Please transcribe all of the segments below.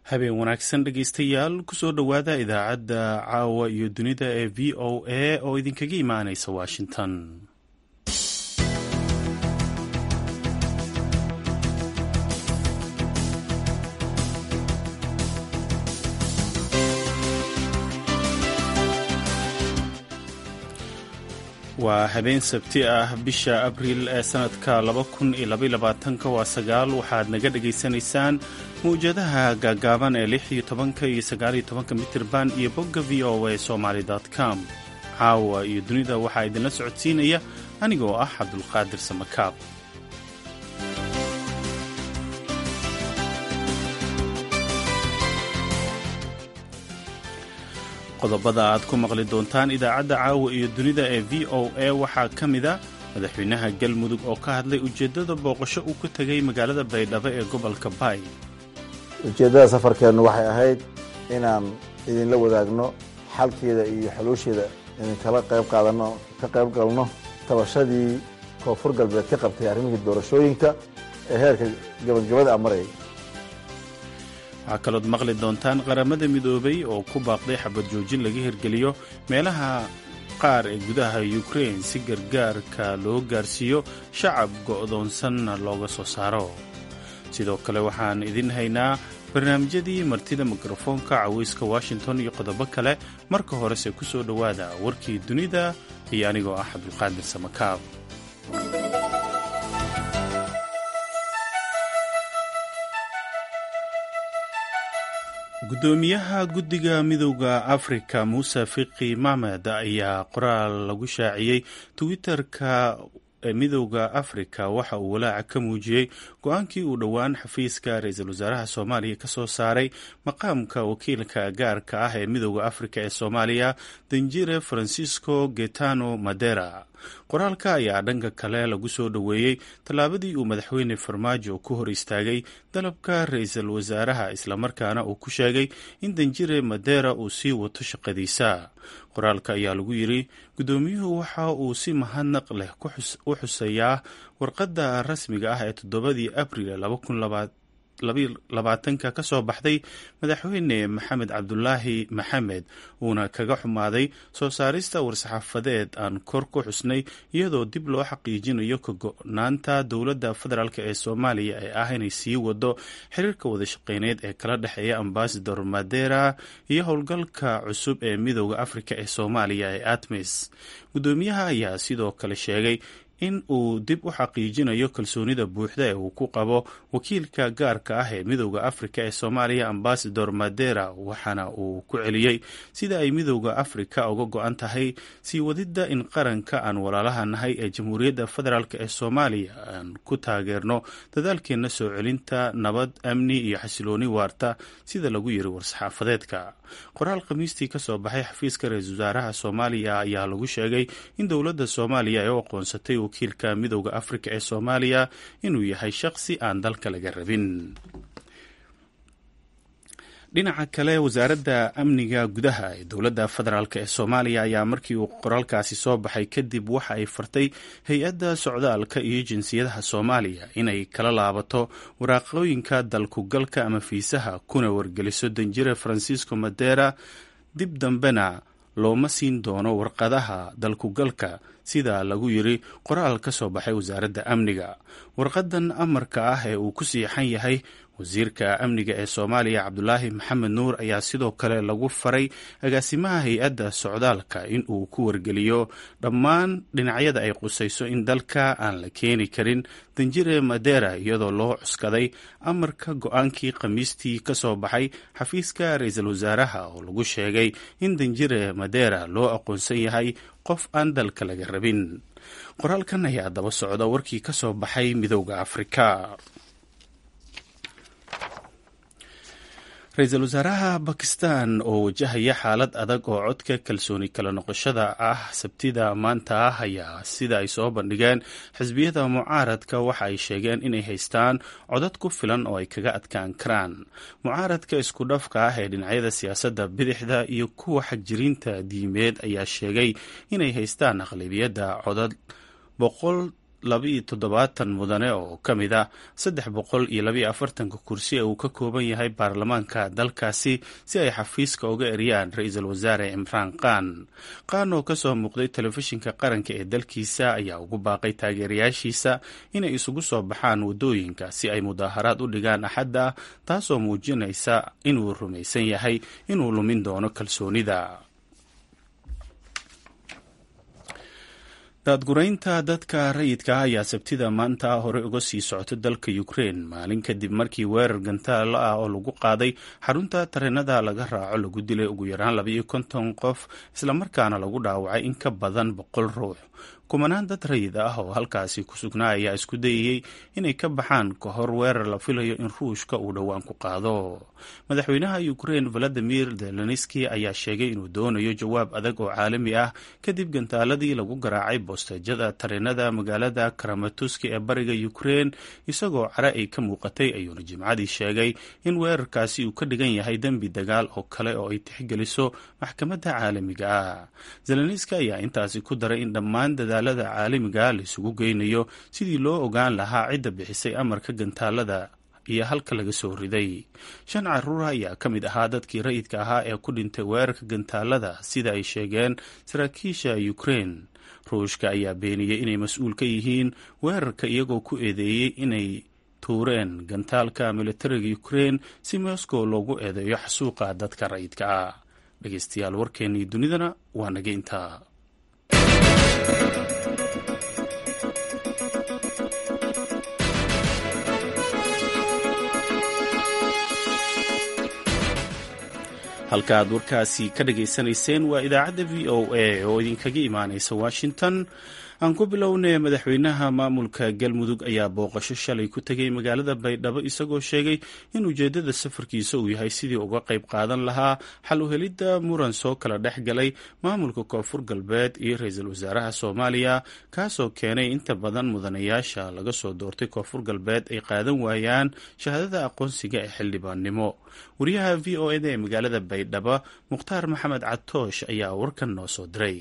habeen wanaagsan dhegaystayaal kusoo dhowaada idaacadda caawa iyo dunida ee v o a oo idinkaga imaanaysa washington. waa habeen sabti ah bisha abriil ee sanadka 2022 waa 9. waxaad naga dhagaysanaysaan mawjadaha gaagaaban ee 16 iyo 19 mitirban iyo bogga v o a somali.com. caawa iyo dunida waxaa idinla socodsiinaya anigoo ah cabdulqaadir samakaab. qodobada aad ku maqli doontaan idaacadda caawa iyo dunida ee v o a waxaa ka mida madaxweynaha galmudug oo ka hadlay ujeeddada booqasho uu ku tegay magaalada baydhabo ee gobolka baay. ujeeddada safarkeennu waxay ahayd inaan idinla wadaagno xalkeeda iyo xuluusheeda idinkala ka qayb galno tabashadii koonfur galbeed ka qabtay arrimihii doorashooyinka ee heerka gabagabada marayay. waxaa kalood maqli doontaan qaramada midoobay oo ku baaqday xabad joojin laga hirgeliyo meelaha qaar ee gudaha Ukraine si gargaarka loo gaarsiiyo shacab go'doonsanna looga soo saaro. sidoo kale waxaan idin haynaa barnaamijyadii martida mikrofoonka cawayska Washington iyo qodobo kale. marka horese ku soo dhowaada warkii dunida iyo anigoo ah cabdulqaadir samakaab. gudoomiyaha guddiga midowda afrika muuse fiqi maxmed ayaa qoraal lagu shaaciyey twitter-ka ee midowda afrika waxa uu walaaca ka muujiyey go-aankii uu dhowaan xafiiska ra-iisul wasaaraha soomaaliya ka soo saaray maqaamka wakiilka gaarka ah ee midowda afrika ee soomaaliya danjire francisco getano madera. qoraalka ayaa dhanka kale lagu soo dhoweeyey tallaabadii uu madaxweyne farmaajo ku hor istaagay dalabka ra-iisul wasaaraha islamarkaana uu ku sheegay in danjire madera uu sii wato shaqadiisa. qoraalka ayaa lagu yidhi gudoomiyuhu waxa uu si mahadnaq leh u xuseeyaa warqadda rasmiga ah ee 7 abriil 2022 ka soo baxday madaxweyne maxamed cabdulaahi maxamed uuna kaga xumaaday soo saarista war-saxaafadeed aan kor ku xusnay iyadoo dib loo xaqiijinayo ka go-naanta dowladda federaalk ee soomaaliya ee ah inay sii wado xiriirka wada shaqeyneed ee kala dhexeeya ambasador madera iyo howlgalka cusub ee midowda afrika ee soomaaliya ee atmis. gudoomiyaha ayaa sidoo kale sheegay in uu dib u xaqiijinayo kalsoonida buuxda ee uu ku qabo wakiilka gaarka ah ee midowda afrika ee soomaaliya ambasador madera, waxaana uu ku celiyey sida ay midowda afrika uga go-an tahay sii wadidda in qaranka aan walaalaha nahay ee jamhuuriyadda federaalk ee soomaaliya aan ku taageerno dadaalkeenna soo celinta nabad, amni iyo xasilooni waarta sida lagu yiri war-saxaafadeedka. qoraal khamiistii ka soo baxay xafiiska ra-iisul wasaaraha soomaaliya ayaa lagu sheegay in dowladda soomaaliya ay u aqoonsatay wakiilka midowda afrika ee soomaaliya inuu yahay shaqsi aan dalka laga rabin. dhinaca kale wasaaradda amniga gudaha ee dowladda federaalk ee soomaaliya ayaa markii uu qoraalkaasi soo baxay kadib waxa ay fartay hay-adda socdaalka iyo jinsiyadaha soomaaliya inay kala laabato waraaqooyinka dalkugalka ama fiisaha kuna wargeliso danjire francisco madera. dib dambena looma siin doono warqadaha dalkugalka sida lagu yiri qoraal ka soo baxay wasaaradda amniga. warqadan amarka ah ee uu ku siixan yahay wasiirka amniga ee soomaaliya cabdulaahi maxamed nuur ayaa sidoo kale lagu faray agaasimaha hay-adda socdaalka in uu ku wargeliyo dhammaan dhinacyada ay qusayso in dalka aan la keeni karin danjire madera, iyadoo loo cuskaday amarka go-aankii khamiistii ka soo baxay xafiiska ra-iisul wasaaraha oo lagu sheegay in danjire madera loo aqoonsan yahay qof aan dalka laga rabin. qoraalkan ayaa daba socda warkii ka soo baxay midowda afrika. ra-iisul wasaaraha bakistan oo wajahaya xaalad adag oo codka kalsooni kala noqoshada ah sabtida maanta ah ayaa sida ay soo bandhigeen xisbiyada mucaaradka waxa ay sheegeen inay haystaan codad ku filan oo ay kaga adkaan karaan. mucaaradka isku dhafka ah ee dhinacyada siyaasadda bidixda iyo kuwa xagjiriinta diimeed ayaa sheegay inay haystaan aqlabiyadda codad 270 mudane oo ka mid ah 340 kursi ee uu ka kooban yahay baarlamaanka dalkaasi si ay xafiiska uga eriyaan ra-iisul wasaare Imraan Khan oo kasoo muuqday telefishinka qaranka ee dalkiisa ayaa ugu baaqay taageerayaashiisa inay isugu soo baxaan wadooyinka si ay mudaaharaad u dhigaan Axadda, taasoo muujinaysa inuu rumaysan yahay inuu lumin doono kalsoonida. daadguraynta dadka rayidka ayaa sabtida maanta hore uga sii socota dalka Ukraine maalin kadib markii weerar gantaal oo lagu qaaday xarunta tareenada laga raaco lagu dilay ugu yaraan 250 qof islamarkaana lagu dhaawacay in ka badan 100 ruux. kumanaan dad rayid ah oo halkaasi ku sugnaa ayaa isku dayayay inay ka baxaan ka hor weerar la filayo in ruushka uu dhowaan ku qaado. madaxweynaha Ukraine Volodymyr Zelensky ayaa sheegay inuu doonayo jawaab adag oo caalami ah kadib gantaaladii lagu garaacay boostejada tareenada magaalada Kramatorsk ee bariga Ukraine, isagoo cara ay ka muuqatay ayuuna Jimcadii sheegay in weerarkaasi uu ka dhigan yahay dembi dagaal oo kale oo ay tixgeliso maxkamadda caalamiga ah. Zelensky ayaa intaasi ku daray in dhammaan dadaalada caalamiga la isugu geynayo sidii loo ogaan lahaa cidda bixisay amarka gantaalada iyo halka laga soo riday. 5 caruur ayaa ka mid ahaa dadkii rayidka ahaa ee ku dhintay weerarka gantaalada sida ay sheegeen saraakiisha Ukraine. Ruushka ayaa beeniyey inay mas'uul ka yihiin weerarka iyagoo ku eedeeyey inay tuureen gantaalka militariga Ukraine si Moscow loogu eedeeyo xasuuqa dadka rayidka ah. dhegeystayaal warkeennii dunidana waa naga intaa. halka aad warkaasi ka dhageysanayseen waa idaacadda VOA oo idinkaga imaanaysa Washington. aan ku bilownay madaxweynaha maamulka Galmudug ayaa booqasho shalay ku tagay magaalada Baydhabo isagoo sheegay in ujeedada safarkiisa uu yahay sidii uga qayb qaadan lahaa xal u helidda muran soo kala dhex galay maamulka Koonfur Galbeed iyo ra'iisul wasaaraha Soomaaliya, kaasoo keenay inta badan mudanayaasha laga soo doortay Koonfur Galbeed ay qaadan waayaan shahaadada aqoonsiga ee xildhibaannimo. wariyaha VOA ee magaalada Baydhabo Mukhtaar Maxamed Catoosh ayaa warkan noo soo diray.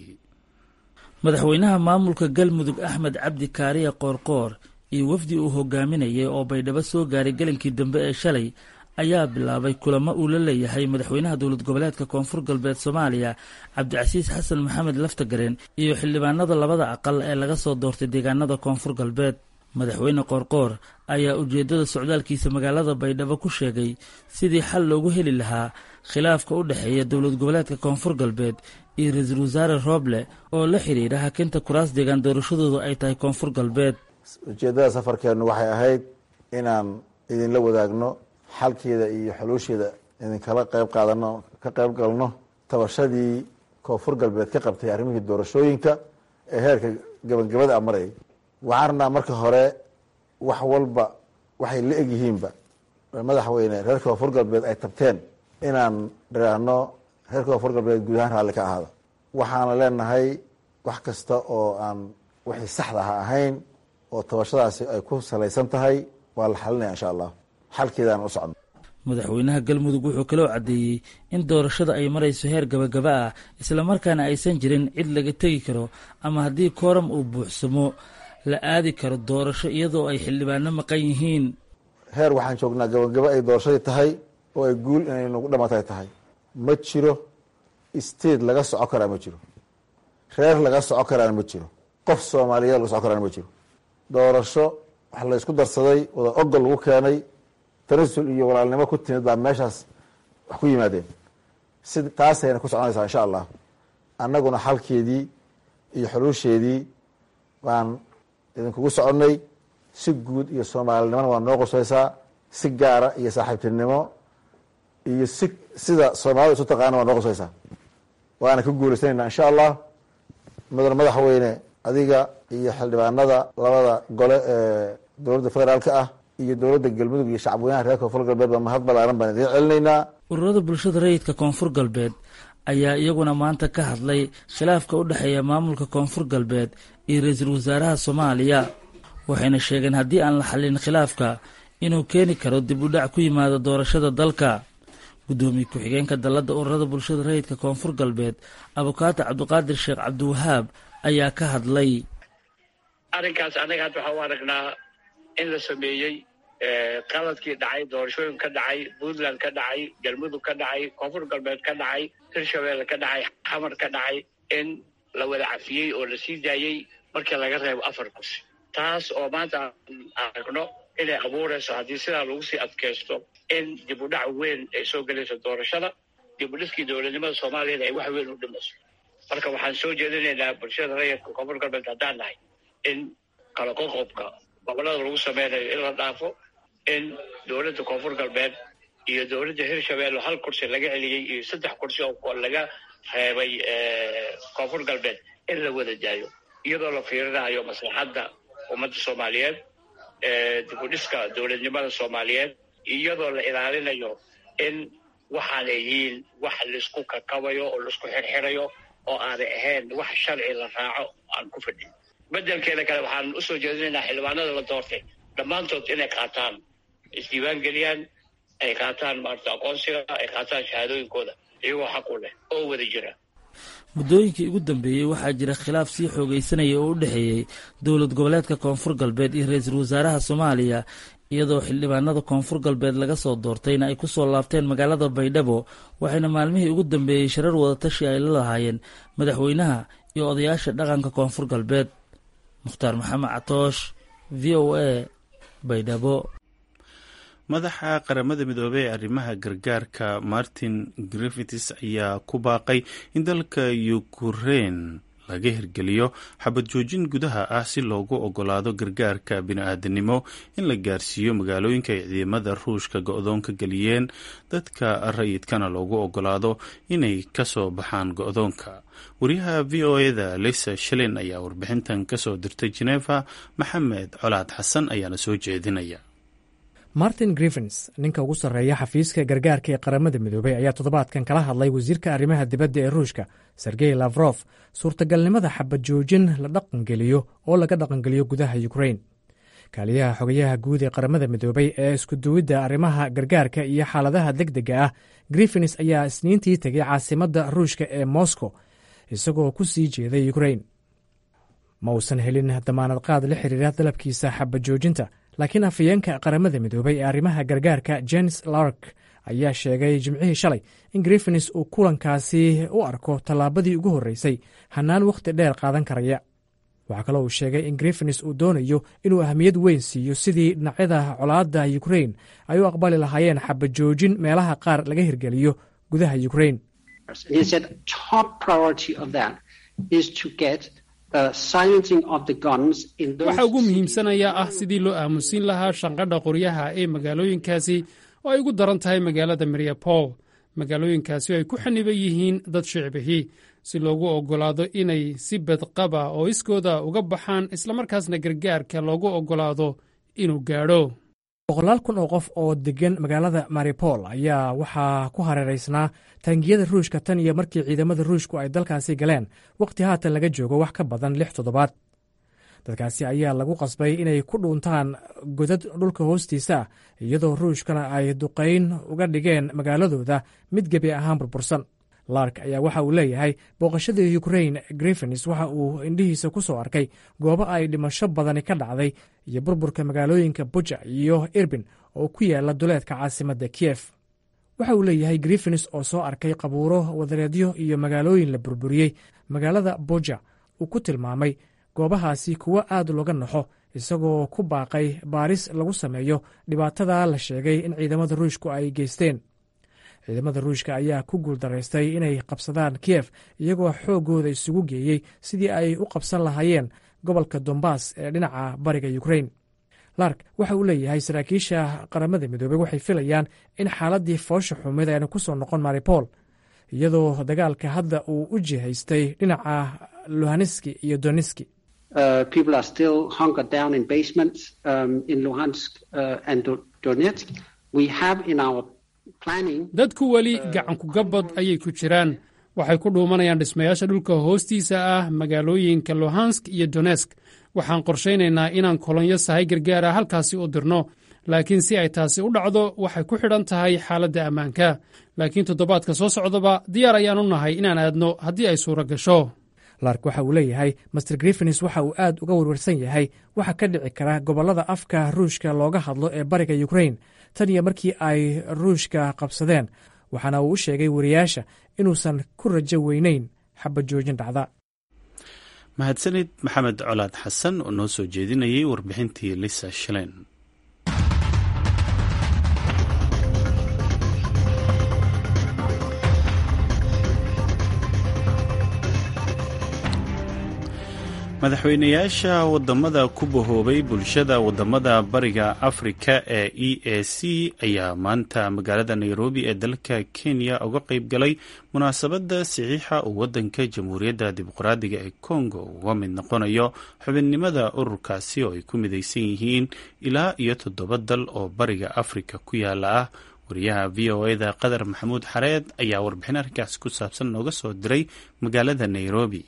madaxweynaha maamulka Galmudug Axmed Cabdi Kaariye Qoorqoor iyo wafdi uu hogaaminayay oo Baydhabo soo gaaray galinkii dambe ee shalay ayaa bilaabay kulamo uu la leeyahay madaxweynaha dowlad goboleedka Koonfur Galbeed Soomaaliya Cabdicasiis Xasan Maxamed Laftagareen iyo xildhibaanada labada aqal ee laga soo doortay deegaanada Koonfur Galbeed. madaxweyne Qoorqoor ayaa ujeedada socdaalkiisa magaalada Baydhabo ku sheegay sidii xal loogu heli lahaa khilaafka u dhexeeya dowlad goboleedka Koonfur Galbeed iyo ra'iisul wasaare Roble oo la xiriira hakinta kuraas deegaan doorashadoodu ay tahay Koonfur Galbeed. ujeedada safarkeenu waxay ahayd inaan idinla wadaagno xalkeeda iyo xuluusheeda idinkala qayb qaadano ka qayb galno tabashadii Koonfur Galbeed ka qabtay arrimihii doorashooyinka ee heerka gabagabada amaray. waxaan rabnaa marka hore wax walba waxay la egyihiinba madaxweyne reer Koonfur Galbeed ay tabteen inaan dhiraahno reer Koonfur Galbeed guud ahaan raalli ka ahaada. waxaana leenahay wax kasta oo aan wixii saxda ahayn oo tabashadaasi ay ku salaysan tahay waa la xalinaya insha Allah. xalkeedaan u socno. madaxweynaha Galmudug wuxuu kaloo cadeeyey in doorashada ay marayso heer gabagaba ah isla markaana aysan jirin cid laga tegi karo ama haddii kooram uu buuxsamo la aadi karo doorasho iyadoo ay xildhibaano maqan yihiin. heer waxaan joognaa gabagaba ay doorashadii tahay oo ay guul inay nagu dhamatay tahay. ma jiro state laga soco karaa, ma jiro reer laga soco karaan, ma jiro qof Soomaaliyeed laga soco karaan, ma jiro. doorasho wax la isku darsaday wada ogol lagu keenay tanasul iyo walaalnimo ku timid baa meeshaas wax ku yimaadeen. si taasayna ku soconaysaa insha Allah. annaguna xalkeedii iyo xuluusheedii baan idinkugu soconnay. si guud iyo Soomaalinimona waa noo qosaysaa, si gaara iyo saaxiibtinimo iyo sida Soomaalida isu taqaana waa noo qosaysaa. waana ka guulaysanayna insha Allah. madaxweyne adiga iyo xildhibaanada labada gole ee dowladda federaalka ah iyo dowladda Galmudug iyo shacabweynaha reer Koonfur Galbeed baa mahad ballaaran baan idin celinaynaa. ururada bulshada rayidka Koonfur Galbeed ayaa iyaguna maanta ka hadlay khilaafka u dhexeeya maamulka Koonfur Galbeed iyo ra'iisul wasaaraha Soomaaliya, waxayna sheegeen haddii aan la xallin khilaafka inuu keeni karo dib u dhac ku yimaada doorashada dalka. gudoomiye ku-xigeenka dalladda ururada bulshada rayidka Koonfur Galbeed Abukaata Cabdiqaadir Sheekh Cabdiwahaab ayaa ka hadlay. arrinkaas anaga hadda waxaa u aragnaa in la sameeyey qaladkii dhacay, doorashooyin ka dhacay, puntland ka dhacay, galmudug ka dhacay, koonfur galbeed ka dhacay, hirshabelle ka dhacay, xamar ka dhacay, in la wada cafiyey oo la sii daayey markii laga reebo 4 kursi. taas oo maanta aan aragno inay abuurayso haddii sidaa lagu sii adkaysto in dib u dhac weyn ay soo gelayso doorashada, dib u dhiskii dowladnimada soomaaliyana ay wax weyn u dhimayso. marka waxaan soo jeedinaynaa bulshada rayidka koonfur galbeed haddaan nahay in kala qoqobka gobolada lagu sameynayo in la dhaafo, in dowladda koonfur galbeed iyo dowladda hirshabelle 1 kursi laga celiyey iyo 3 kursi oo laga reebay koonfur galbeed in la wada daayo, iyadoo la fiirinayo maslaxadda ummadda soomaaliyeed, dib u dhiska dowladnimada soomaaliyeed, iyadoo la ilaalinayo in waxaanay yihiin wax laisku kakabayo oo laisku xirxirayo oo aanay ahayn wax sharci la raaco aan ku fadhin. bedelkeeda kale waxaan usoo jeedinaynaa xildhibaanada la doortay dhammaantood inay qaataan, isdiiwaan geliyaan, ay qaataan maarata aqoonsiga, ay qaataan shahaadooyinkooda iyagoo xaq u leh oo wada jira. muddooyinkii ugu dambeeyey waxaa jira khilaaf sii xoogaysanaya oo u dhexeeyey dowlad goboleedka koonfur galbeed iyo ra-iisul wasaaraha soomaaliya, iyadoo xildhibaanada koonfur galbeed laga soo doortayna ay ku soo laabteen magaalada baydhabo, waxayna maalmihii ugu dambeeyey shirar wadatashi ay la lahaayeen madaxweynaha iyo odayaasha dhaqanka koonfur galbeed. mukhtaar maxamed catoosh, v o a, baydhabo. madaxa qaramada midoobey ee arrimaha gargaarka Martin Griffiths ayaa ku baaqay in dalka Ukraine laga hirgeliyo xabad joojin gudaha ah si loogu ogolaado gargaarka bini'aadanimo in la gaarsiiyo magaalooyinka ay ciidamada Ruushka go'doonka geliyeen, dadka rayidkana loogu ogolaado inay ka soo baxaan go'doonka. wariyaha VOA-da Lisa Schlein ayaa warbixintan ka soo dirtay Geneva. Maxamed Colaad Xasan ayaana soo jeedinaya. Martin Griffiths, ninka ugu sarreeya xafiiska gargaarka ee qaramada midoobey, ayaa toddobaadkan kala hadlay wasiirka arrimaha dibadda ee Ruushka Sergey Lavrov suurtagalnimada xabad joojin la dhaqangeliyo oo laga dhaqangeliyo gudaha Ukraine. kaaliyaha xogayaha guud ee qaramada midoobey ee iskuduwidda arrimaha gargaarka iyo xaaladaha degdega ah Griffiths ayaa isniintii tegay caasimadda Ruushka ee Moscow isagoo ku sii jeeday Ukraine. ma uusan helin damaanad qaad la xiriira dalabkiisa xabad joojinta, laakiin afhayeenka qaramada midoobey ee arrimaha gargaarka Jens Lark ayaa sheegay jimcihii shalay in Griffiths uu kulankaasi u arko tallaabadii ugu horreysay hannaan wakhti dheer qaadan karaya. waxaa kaloo uu sheegay in Griffiths uu doonayo inuu ahmiyad weyn siiyo sidii dhinacyada colaadda Ukraine ay u aqbali lahaayeen xabad joojin meelaha qaar laga hirgeliyo gudaha Ukraine. waxa ugu muhiimsanayaa ah sidii loo aamusin lahaa shanqadha qoryaha ee magaalooyinkaasi oo ay ugu daran tahay magaalada Mariupol. magaalooyinkaasi ay ku xaniban yihiin dad shicibihii si loogu ogolaado inay si badqaba oo iskooda uga baxaan, islamarkaasna gargaarka loogu ogolaado inuu gaadho. 100,000 oo qof oo degan magaalada Mariupol ayaa waxaa ku hareeraysnaa taangiyada Ruushka tan iyo markii ciidamada Ruushku ay dalkaasi galeen waqti haatan laga joogo wax ka badan 6 toddobaad. dadkaasi ayaa lagu qasbay inay ku dhuuntaan godad dhulka hoostiisa ah, iyadoo Ruushkana ay duqayn uga dhigeen magaaladooda mid gebi ahaan burbursan. Lark ayaa waxa uu leeyahay booqashadii Ukraine, Griffiths waxa uu indhihiisa ku soo arkay goobo ay dhimasho badani ka dhacday iyo burburka magaalooyinka Bucha iyo Irpin oo ku yaala duleedka caasimadda Kiev. waxa uu leeyahay Griffiths oo soo arkay qabuuro wadareedyo iyo magaalooyin la burburiyey. magaalada Bucha uu ku tilmaamay goobahaasi kuwo aad looga naxo, isagoo ku baaqay baaris lagu sameeyo dhibaatada la sheegay in ciidamada Ruushku ay geysteen. ciidamada Ruushka ayaa ku guuldaraystay inay qabsadaan Kiev, iyagoo xoogooda isugu geeyey sidii ay u qabsan lahaayeen gobolka Donbass ee dhinaca bariga Ukraine. Lark waxa uu leeyahay saraakiisha qaramada midoobey waxay filayaan in xaaladii foosha xumid ayna ku soo noqon Mariupol, iyadoo dagaalka hadda uu u jihaystay dhinaca Luhansk iyo Donetsk. People are still hunkered down in basements in Luhansk and Donetsk. We have in our dadku weli gacanku gabbad ayay ku jiraan. waxay ku dhuumanayaan dhismayaasha dhulka hoostiisa ah magaalooyinka Luhansk iyo Donetsk. waxaan qorshaynaynaa inaan kolonyo sahay gargaara halkaasi u dirno, laakiin si ay taasi u dhacdo waxay ku xidhan tahay xaaladda ammaanka. laakiin toddobaadka soo socdaba diyaar ayaan u nahay inaan aadno haddii ay suura gasho. lark waxa uu leeyahay master griffins waxa uu aad uga warwarsan yahay waxa ka dhici kara gobollada afka ruushka looga hadlo ee bariga ukrain tan iyo markii ay ruushka qabsadeen, waxaana uu u sheegay wariyaasha inuusan ku rajo weynayn xabad joojin dhacda. mahadsanid maxamed colaad xasan oo noo soo jeedinayay warbixintii lisa shalen. madaxweynayaasha wadamada ku bahoobay bulshada wadamada bariga afrika ee EAC ayaa maanta magaalada Nairobi ee dalka Kenya uga qayb galay munaasabada saxiixa uu wadanka Jamhuuriyadda Dimuqraadiga ee Congo uga mid noqonayo xubinnimada ururkaasi oo ay ku midaysan yihiin ilaa iyo 7 dal oo bariga Afrika ku yaala ah. wariyaha VOA-da Qadar Maxamuud Xareed ayaa warbixin arrinkaas ku saabsan nooga soo diray magaalada Nairobi.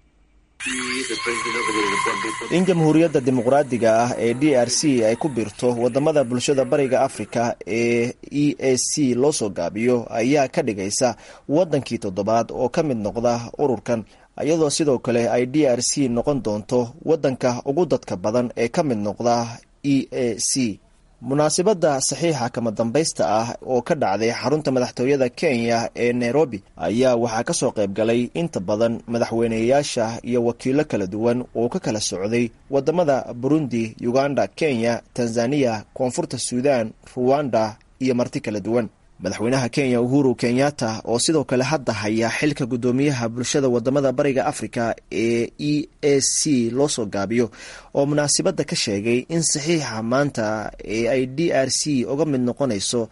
in jamhuuriyadda dimuqraadiga ah ee DRC ay ku biirto wadamada bulshada bariga Afrika ee EAC loo soo gaabiyo ayaa ka dhigaysa wadankii 7 oo ka mid noqda ururkan, iyadoo sidoo kale ay DRC noqon doonto wadanka ugu dadka badan ee ka mid noqda EAC. munaasabada saxiixa kama dambaysta ah oo ka dhacday xarunta madaxtooyada Kenya ee Nairobi ayaa waxaa ka soo qayb galay inta badan madaxweynayaasha iyo wakiilo kala duwan oo ka kala socday wadamada Burundi, Uganda, Kenya, Tanzania, Koonfurta Suudaan, Rwanda iyo marti kala duwan. madaxweynaha Kenya Uhuru Kenyatta oo sidoo kale hadda haya xilka gudoomiyaha bulshada wadamada bariga Afrika ee EAC loo soo gaabiyo oo munaasabada ka sheegay in saxiixa maanta ee ay DRC uga mid noqonayso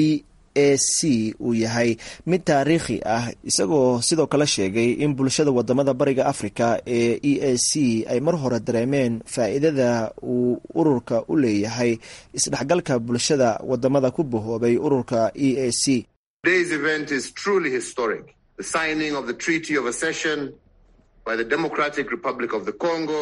EAC uu yahay mid taariikhi ah, isagoo sidoo kale sheegay in bulshada wadamada bariga Afrika ee EAC ay mar hore dareemeen faa'iidada uu ururka u leeyahay isdhexgalka bulshada wadamada ku bahoobay ururka EAC. Today's event is truly historic. The signing of the Treaty of Accession by the Democratic Republic of the Congo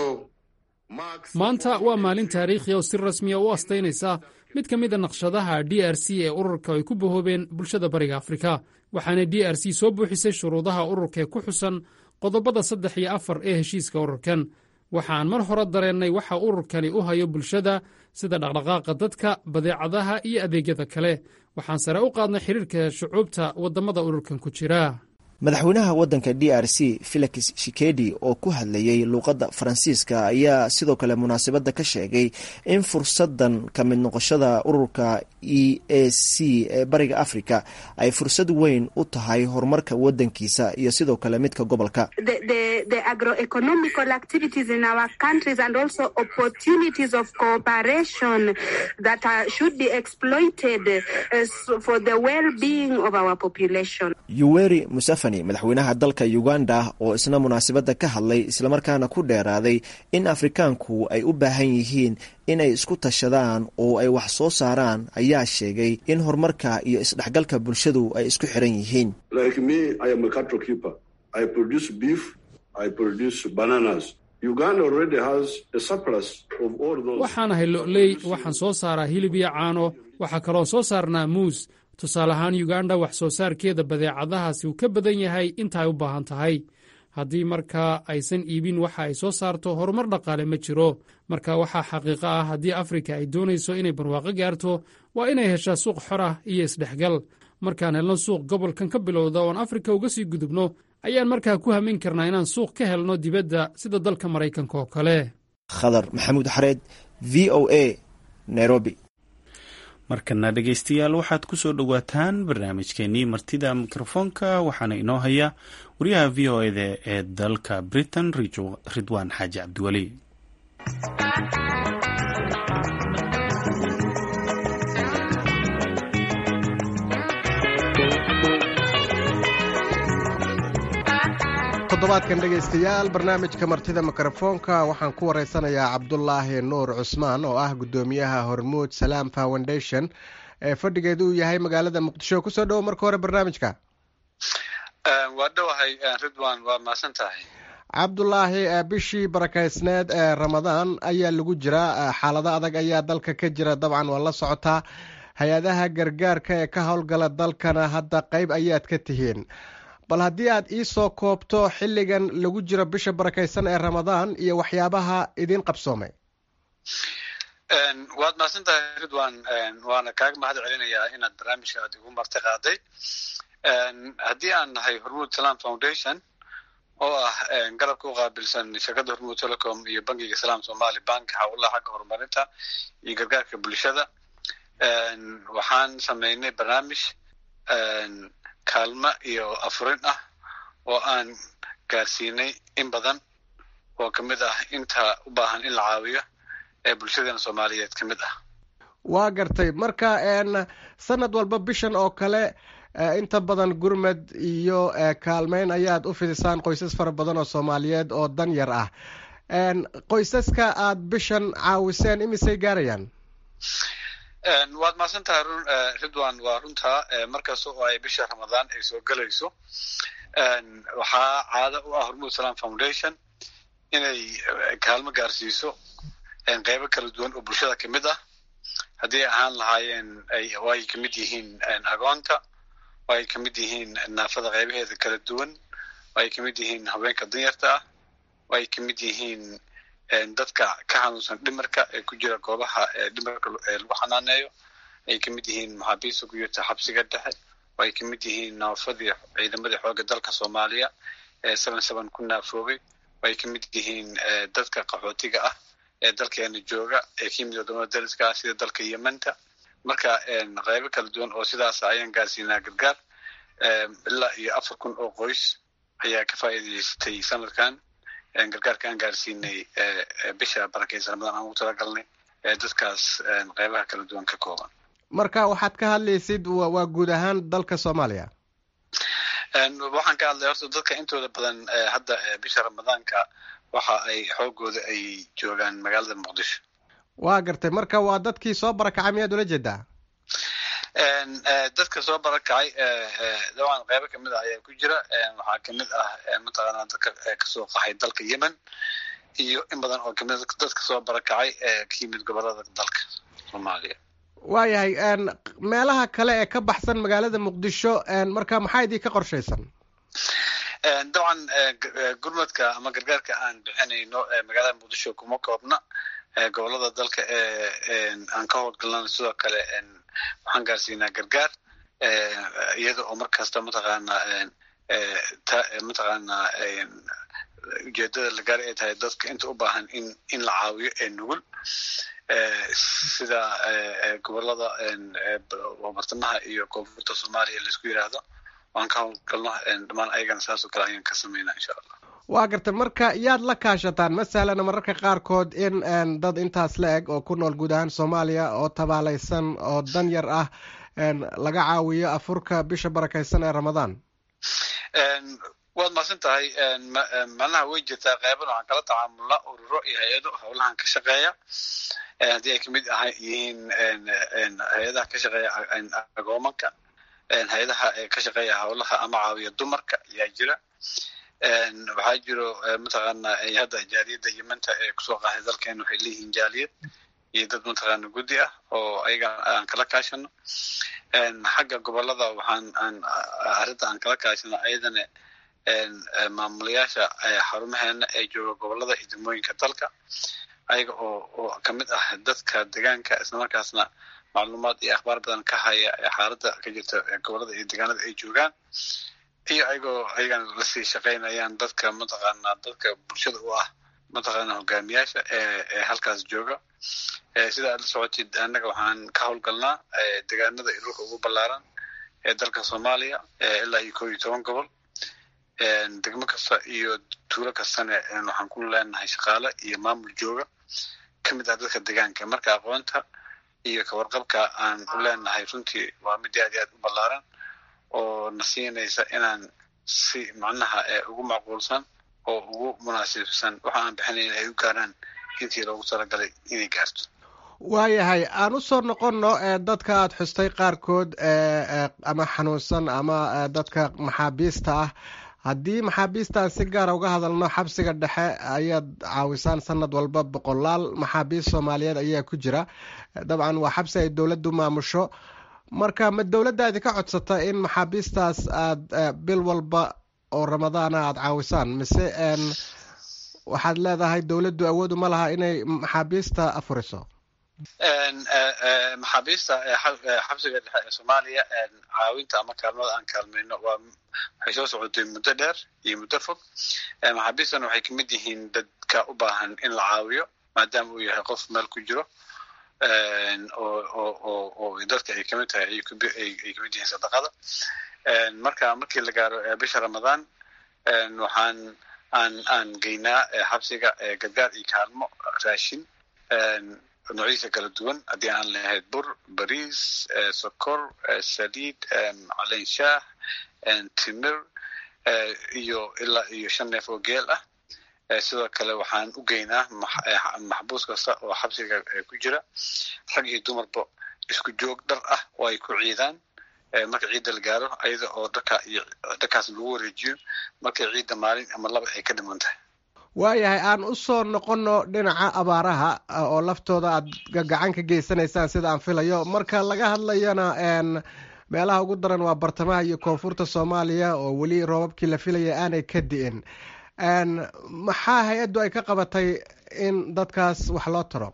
maanta waa maalin taariikhi oo si rasmiya u astaynaysa mid ka mida naqshadaha DRC ee ururka ay ku bahoobeen bulshada bariga Afrika, waxaana DRC soo buuxisay shuruudaha ururka ee ku xusan qodobada 3 iyo 4 ee heshiiska ururkan. waxaan mar hore dareennay waxa ururkani u hayo bulshada sida dhaqdhaqaaqa dadka, badeecadaha iyo adeegyada kale. waxaan sare u qaadnay xiriirka shucuubta wadamada ururkan ku jira. madaxweynaha wadanka DRC Felix Tshisekedi oo ku hadlayay luuqadda Faransiiska ayaa sidoo kale munaasabada ka sheegay in fursadan ka mid noqoshada ururka EAC ee bariga Afrika ay fursad weyn u tahay horumarka wadankiisa iyo sidoo kale midka gobolka. The agroeconomical activities in our countries and also opportunities of cooperation that should be exploited for the well-being of our population. Yoweri Museveni madaxweynaha dalka Uganda oo isna munaasabada ka hadlay islamarkaana ku dheeraaday in Afrikaanku ay u baahan yihiin in ay isku tashadaan oo ay wax soo saaraan ayaa sheegay in horumarka iyo isdhexgalka bulshadu ay isku xiran yihiin. Like me, I am a cattle keeper. I produce beef, I produce bananas. Uganda already has a surplus of all those. waxaan ahay lo'ley, waxaan soo saaraa hilib iyo caano, waxaa kaloo soo saarnaa muus. tusaale ahaan Uganda wax soo saarkeeda badeecadahaasi uu ka badan yahay inta ay u baahan tahay. haddii markaa aysan iibin waxa ay soo saarto, horumar dhaqaale ma jiro. marka waxaa xaqiiqo ah haddii Afrika ay doonayso inay barwaaqo gaarto, waa inay heshaa suuq xor ah iyo isdhexgal. markaan helno suuq gobolkan ka bilowda oon Afrika uga sii gudubno, ayaan markaa ku hamin karnaa inaan suuq ka helno dibadda sida dalka Maraykanka oo kale. Khadar Maxamuud Xareed, VOA, Nairobi. markana dhegaystayaal waxaad ku soo dhowaataan barnaamijkeenii martida mikrofoonka, waxaana inoo haya wariyaha VOA-da ee dalka Britain Ridwaan Xaaji Cabdiweli. toddobaadkan dhegaystayaal barnaamijka martida mikrofoonka waxaan ku wareysanayaa cabdulaahi nuur cusmaan oo ah gudoomiyaha Hormuud Salaam Foundation ee fadhigeedu uu yahay magaalada Muqdisho. kusoo dhowo marka hore barnaamijka. waa dhowahay Ridwaan, waa mahadsantahay. cabdulaahi, bishii barakaysneed ee Ramadaan ayaa lagu jiraa, xaalado adag ayaa dalka ka jira, dabcan waa la socotaa. hay-adaha gargaarka ee ka howlgala dalkana hadda qayb ayaad ka tihiin. bal haddii aad ii soo koobto xilligan lagu jiro bisha barakaysan ee ramadaan iyo waxyaabaha idin qabsoomay. waad mahadsantahay ridwan, waana kaaga mahad celinayaa inaad barnaamijka aad igu marti qaaday. haddii aan nahay hormuud salaam foundation oo ah garabka u qaabilsan shirkadda hormuud telecom iyo bankiga salaam somali bank hawlaha xagga horumarinta iyo gargaarka bulshada, waxaan sameynay barnaamij kaalmo iyo afurin ah oo aan gaarsiinay in badan oo kamid ah inta u baahan in la caawiyo ee bulshadeena soomaaliyeed ka mid ah. waa gartay. marka sanad walba bishan oo kale inta badan gurmad iyo kaalmeyn ayaad u fidisaan qoysas fara badan oo soomaaliyeed oo dan yar ah. qoysaska aad bishan caawiseen imisay gaarayaan? waad mahadsantahay ridwan, waa runtaa. markasta oo ay bisha ramadaan ay soo gelayso, waxaa caado u ah hormuud salaam foundation inay kaalmo gaarsiiso qeybo kala duwan oo bulshada ka mid ah. haddii ahaan lahaayeen oo ay kamid yihiin agoonta, oo ay kamid yihiin naafada qeybaheeda kala duwan, oo ay kamid yihiin haweenka danyarta ah, oo ay kamid yihiin dadka ka xanuunsan dhimarka ee ku jira goobaha dhimarka lagu xanaaneeyo, ay kamid yihiin maxaabiista ku jirta xabsiga dhexe, oo ay kamid yihiin naafadii ciidamadii xoogga dalka soomaaliya ee 7/7 ku naafoobay, oo ay kamid yihiin dadka qaxootiga ah ee dalkeena jooga ee ka yimid wadamada dariska ah sida dalka Yementa. marka qeybo kala duwan oo sidaas ayaan gaarsiinaa gargaar. ilaa iyo 4,000 oo qoys ayaa ka faa'iidaystay sanadkan gargaarka aan gaarsiinay bisha barakaysan ramadaan aan ugu talagalnay dadkaas qeybaha kala duwan ka kooban. marka waxaad ka hadlaysid waa guud ahaan dalka Soomaaliya? waxaan ka hadlay horta dadka intooda badan hadda bisha ramadaanka waxa ay xoogooda ay joogaan magaalada Muqdisho. waa gartay. marka waa dadkii soo barakacay miyaad ula jeedaa? dadka soo barakacay dabcan qeybo kamid ah ayaa ku jira. waxaa kamid ah mataqaanaa dadka kasoo qaxay dalka Yemen iyo in badan oo kamid dadka soo barakacay ka yimid gobolada dalka Soomaaliya. waayahay. meelaha kale ee ka baxsan magaalada Muqdisho marka maxaa idin ka qorshaysan? dabcan gurmadka ama gargaarka aan bixinayno magaalada Muqdisho kuma koobna. gobolada dalka aan ka howlgalnana sidoo kale waxaan gaarsiinaa gargaar iyada oo markasta mataqaanaa ujeedada la gaari ay tahay dadka inta u baahan in la caawiyo ee nugul, sida gobolada bartamaha iyo koonfurta Soomaaliya laisku yiraahdo. waan ka howlgalno dhammaan ayagana saasoo kale ayaan ka sameynaa insha Allah. waa gartay. marka yaad la kaashataan masalan mararka qaarkood in dad intaas la eg oo ku nool guud ahaan Soomaaliya oo tabaalaysan oo dan yar ah laga caawiyo afurka bisha barakaysan ee Ramadaan? waad mahadsan tahay. macnaha way jirtaa qeyban waxaan kala tacaamulnaa ururo iyo hay-ado howlahan ka shaqeeya. haddii ay kamid yihiin hay-adaha ka shaqeeya agoomanka, hay-adaha ka shaqeeya howlaha ama caawiya dumarka ayaa jira. waxaa jiro mataqaanaa hadda jaaliyadda Yementa ee kusoo qaxay dalkeena waxay leeyihiin jaaliyad iyo dad mataqaana guddi ah oo ayaga aan kala kaashano. xagga gobolada arrinta aan kala kaashano ayadana maamulayaasha xarumaheena ee jooga gobolada iyo degmooyinka dalka, ayaga oo kamid ah dadka deegaanka islamarkaasna macluumaad iyo akhbaar badan ka haya xaaladda ka jirta gobolada iyo deegaanada ay joogaan, iyo ayagana lasii shaqaynayaan dadka mataqaanaa dadka bulshada u ah mataqaanaa hogaamiyaasha ee halkaas jooga. sida aad la socotid annaga waxaan ka howlgalnaa deegaanada iyo dhulka ugu ballaaran ee dalka Soomaaliya ilaa iyo 11 gobol. degmo kasta iyo tuulo kastana waxaan ku leenahay shaqaale iyo maamul jooga kamid ah dadka deegaanka. marka aqoonta iyo ka warqabka aan u leenahay runtii waa mid aad iyo aad u ballaaran oo na siinaysa inaan si macnaha ugu macquulsan oo ugu munaasibsan waxa aan bixinayn ay u gaaraan intii loogu talagalay inay gaarto. waayahay. aan u soo noqonno dadka aad xustay qaarkood ama xanuunsan ama dadka maxaabiista ah. haddii maxaabiistaan si gaara uga hadalno, xabsiga dhexe ayaad caawisaan sanad walba 100 maxaabiist Soomaaliyeed ayaa ku jira. dabcan waa xabsi ay dowladdu maamusho. marka ma dowladda idinka codsata in maxaabiistaas aada bil walba oo ramadaana aada caawisaan mise waxaad leedahay dowladdu awoodu ma laha inay maxaabiista afuriso? maxaabiista xabsiga dhexe ee Soomaaliya caawinta ama kaalmada aan kaalmayno waxay soo socotay muddo dheer iyo muddo fog. maxaabiistana waxay kamid yihiin dadka u baahan in la caawiyo maadaama uu yahay qof meel ku jiro oo dadka ay kamid tahay ay kamid yihiin sadaqada. markii la gaaro bisha Ramadaan waxaan geynaa xabsiga gargaar iyo kaalmo raashin noocyadiisa kala duwan haddii aan lahayd bur, bariis, sokor, saliid, caleen shaah, timir iyo ilaa iyo 5 neef oo geel ah. sidoo kale waxaan u geynaa maxbuus kasta oo xabsiga ku jira rag iyo dumarba isku joog dhar ah oo ay ku ciidaan marka ciidda la gaaro ayada oo dharkaas lagu wareejiyo markay ciidda maalin ama laba ay ka dhiman tahay. waayahay aan u soo noqono dhinaca abaaraha oo laftooda aad gacan ka geysanaysaan sida aan filayo. marka laga hadlayana meelaha ugu daran waa bartamaha iyo koonfurta Soomaaliya oo weli roobabkii la filaya aanay ka di'in. maxaa hay-addu ay ka qabatay in dadkaas wax loo taro?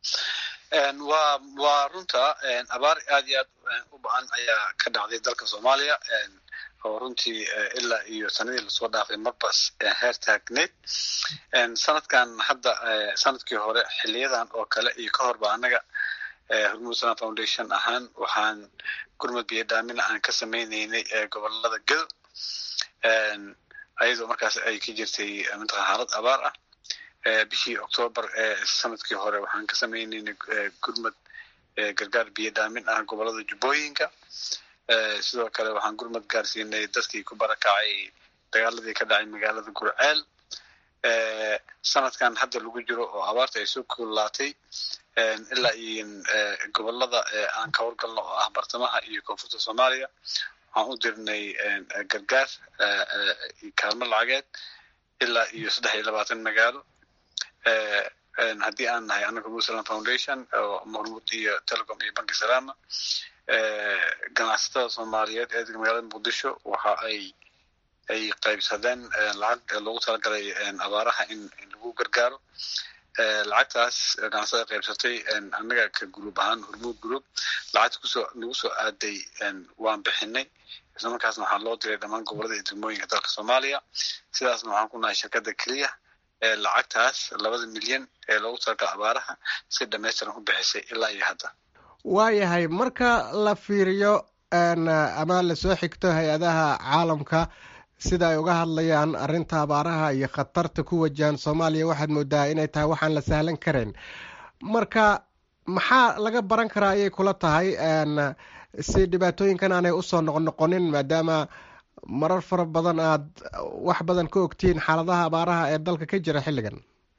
waa runta abaar aad iyo aad u ba'an ayaa ka dhacday dalka Soomaaliya oo runtii ilaa iyo sanadii lasoo dhaafay marbas heer taagneed. sanadkan hadda sanadkii hore xiliyadan oo kale iyo ka horba anaga Hormuud Salaam Foundation ahaan waxaan gurmad biyo dhaamin aan ka sameynaynay gobolada Gal ayadoo markaas ay ka jirtay xaalad abaar ah. bishii October sanadkii hore waxaan ka sameynaynay gurmad gargaar biyo dhaamin ah gobolada Jubbooyinka. sidoo kale waxaan gurmad gaarsiinay dadkii ku barakacay dagaaladii ka dhacay magaalada Gurceel. sanadkan hadda lagu jiro oo abaarta ay soo kululaatay ilaa iyo gobolada aan ka howlgalno oo ah bartamaha iyo koonfurta Soomaaliya waxaan u dirnay gargaar kaalmo lacageed ilaa iyo 23 magaalo. haddii aan nahay anaga Hormuud Salaam Foundation oo Hormuud iyo Telecom iyo Banki Salaama. ganacsatada Soomaaliyeed ee magaalada Muqdisho waxa ay qaybsadeen lacag loogu talagalay abaaraha in lagu gargaaro. lacagtaas ganacsatada qaybsatay anaga ka group ahaan Hormuud Group lacagta nagu soo aaday waan bixinay. isla markaasna waxaa loo diray dhammaan gobolada iyo degmooyinka dalka Soomaaliya. sidaasna waxaan ku nahay shirkadda keliya lacagtaas 2 milyan ee loogu talagalay abaaraha si dhammaystiran u bixisay ilaa iyo hadda. waayahay marka la fiiriyo ama lasoo xigto hay-adaha caalamka sida ay uga hadlayaan arrinta abaaraha iyo khatarta ku wajahan Soomaaliya waxaad moodaa inay tahay waxaan la sahlan karin. marka maxaa laga baran karaa ayay kula tahay si dhibaatooyinkan aanay usoo noqonin maadaama marar fara badan aad wax badan ka ogtiin xaaladaha abaaraha ee dalka ka jira xilligan?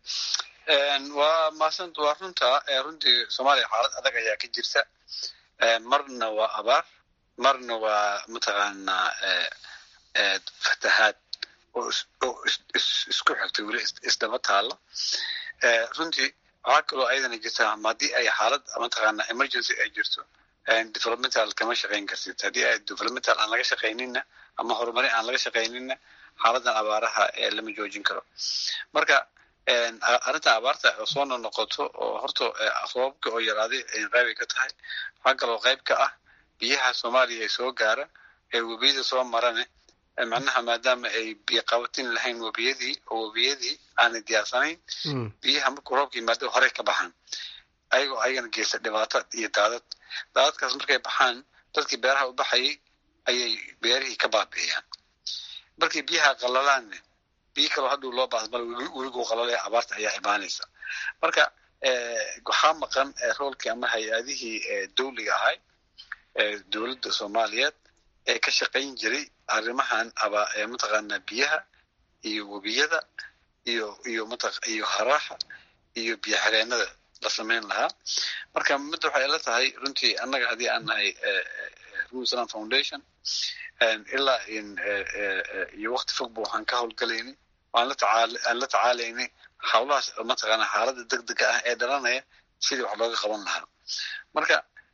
waa runtii Soomaaliya xaalad adag ayaa ka jirta. marna waa abaar marna waa mataqaanaa fatahaad oo isku xigtay weli isdaba taalla. runtii waxaa kaloo ayadana jirta haddii ay xaalad mataqaanaa emergency ay jirto developmental kama shaqayn kartid. haddii ay developmental aan laga shaqaynina ama horumarin aan laga shaqaynina xaaladan abaaraha lama joojin karo. marka arrinta abaarta oo soo noqoto oo horta roobabka oo yaraaday ay qayb ka tahay. waxaa kaloo qayb ka ah biyaha Soomaaliya ee soo gaara ee webiyada soo marane macnaha maadaama ay biyo qabatin lahayn webiyadii aanay diyaarsanayn biyaha markuu roobka yimaado hore ka baxaan ayagana geysta dhibaato iyo daadadkaas markay baxaan dadkii beeraha u baxayay ayay beerihii ka baabi'iyaan. markii biyaha qalalaanne biyo kaloo hadduu loo baahdo weliguu qalalaya abaarta ayaa imaanaysa. marka waxaa maqan roolkii ama hay-adihii dawliga ahay dowladda Soomaaliyeed ee ka shaqayn jiray arrimahan mataqaanaa biyaha iyo webiyada iyo haraaha iyo biyo xireenada la samayn lahaa. marka midda waxay ila tahay runtii annaga haddii aan nahay Hormuud Salaam Foundation ilaa iyo waqti fogba waxaan ka howlgalaynay aan la tacaalaynay hawlahaas mataqaanaa xaaladda degdega ah ee dhalanaya sidii wax looga qaban lahaa. marka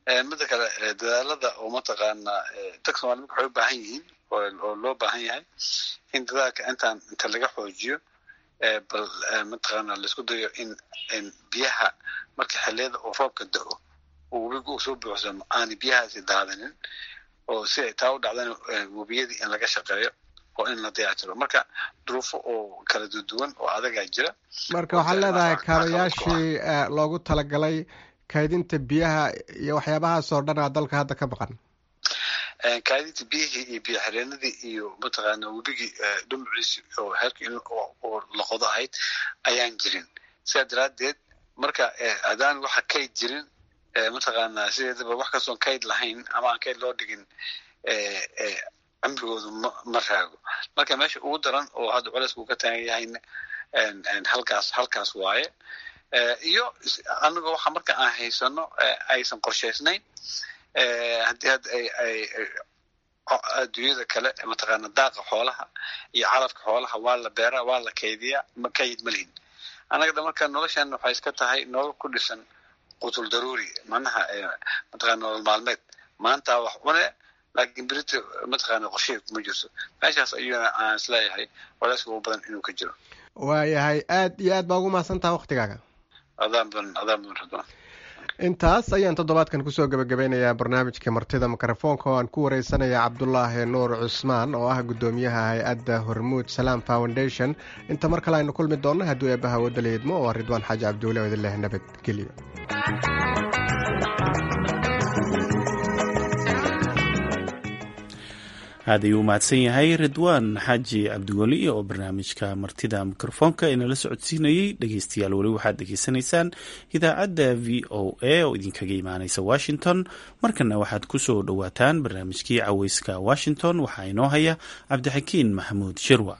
mida kale dadaalada oo mataqaanaa dadka Soomaaliyeed waxay u baahan yihiin oo loo baahan yahay in dadaalka inta laga xoojiyo bal mataqaanaa la isku dayo in biyaha marka xilliyada oo roobka da'o oo webigu soo buuxsamo aan biyahaasi daadanin oo si ay taa u dhacdaan webiyadii in laga shaqeeyo oo in la dayactiro marka duruufo oo kala duwan oo adaga jira marka waxaa leedahay kaabayaashii loogu talagalay kaydinta biyaha iyo waxyaabahaas oo dhan dalka hadda ka maqan kaydinta biyihii iyo biyo xireenadii iyo mataqaanaa webigii dhumuciisi oo heerkii oo la qodo ahayd ayaan jirin sidaa daraaddeed marka haddaan waxa kayd jirin mataqaanaa sideedaba wax kastoon kayd lahayn ama aan kayd loo dhigin cimrigoodu ma raago marka meesha ugu daran oo hadda culeysku ka taagan yahayna halkaas waaye iyo anaga waxa marka aan haysano aysan qorshaysnayn haddii hadda ay adduunyada kale mataqaana daaqa xoolaha iyo calafka xoolaha waa la beeraa waa la kaydiyaa kayd ma lihin annaga marka noloshan waxay iska tahay nolol ku dhisan qutul daruuri macnaha mataqaana nolol maalmeed maanta wax cune laakiin berito mataqaana qorsheed kuma jirto meeshaas ayuuna aan isleeyahay culayska ugu badan inuu ka jiro waayahay aad iyo aad baa ugu mahadsantaha waktigaaga adaan badan radwan intaas ayaan toddobaadkan kusoo gebagabeynayaa barnaamijka martida mikrofoonka oo aan ku wareysanaya cabdulaahi nuur cusmaan oo ah guddoomiyaha hay-adda hormuud salaam foundation inta mar kale aynu kulmi doonno hadduu eebbaha wadda la idmo oo ridwaan xaaji cabdiweli oo idin leh nabadgelyo aad ayuu umahadsan yahay ridwaan xaaji cabdiweli oo barnaamijka martida mikrofoonka inala socodsiinayey dhegeystayaal weli waxaad dhegeysanaysaan idaacadda v o a oo idinkaga imaaneysa washington markana waxaad ku soo dhowaataan barnaamijkii caweyska washington waxaa inoo haya cabdixakiin maxamuud shirwa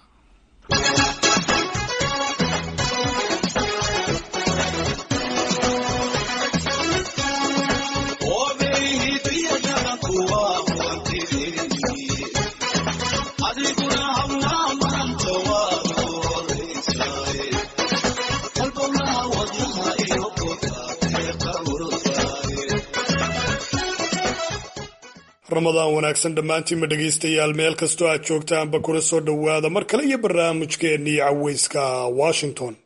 ramadaan wanaagsan dhammaantiinma dhegaystayaal meel kastoo aad joogtaanba kuna soo dhowaada mar kale iyo barnaamijkeennii caweyska washington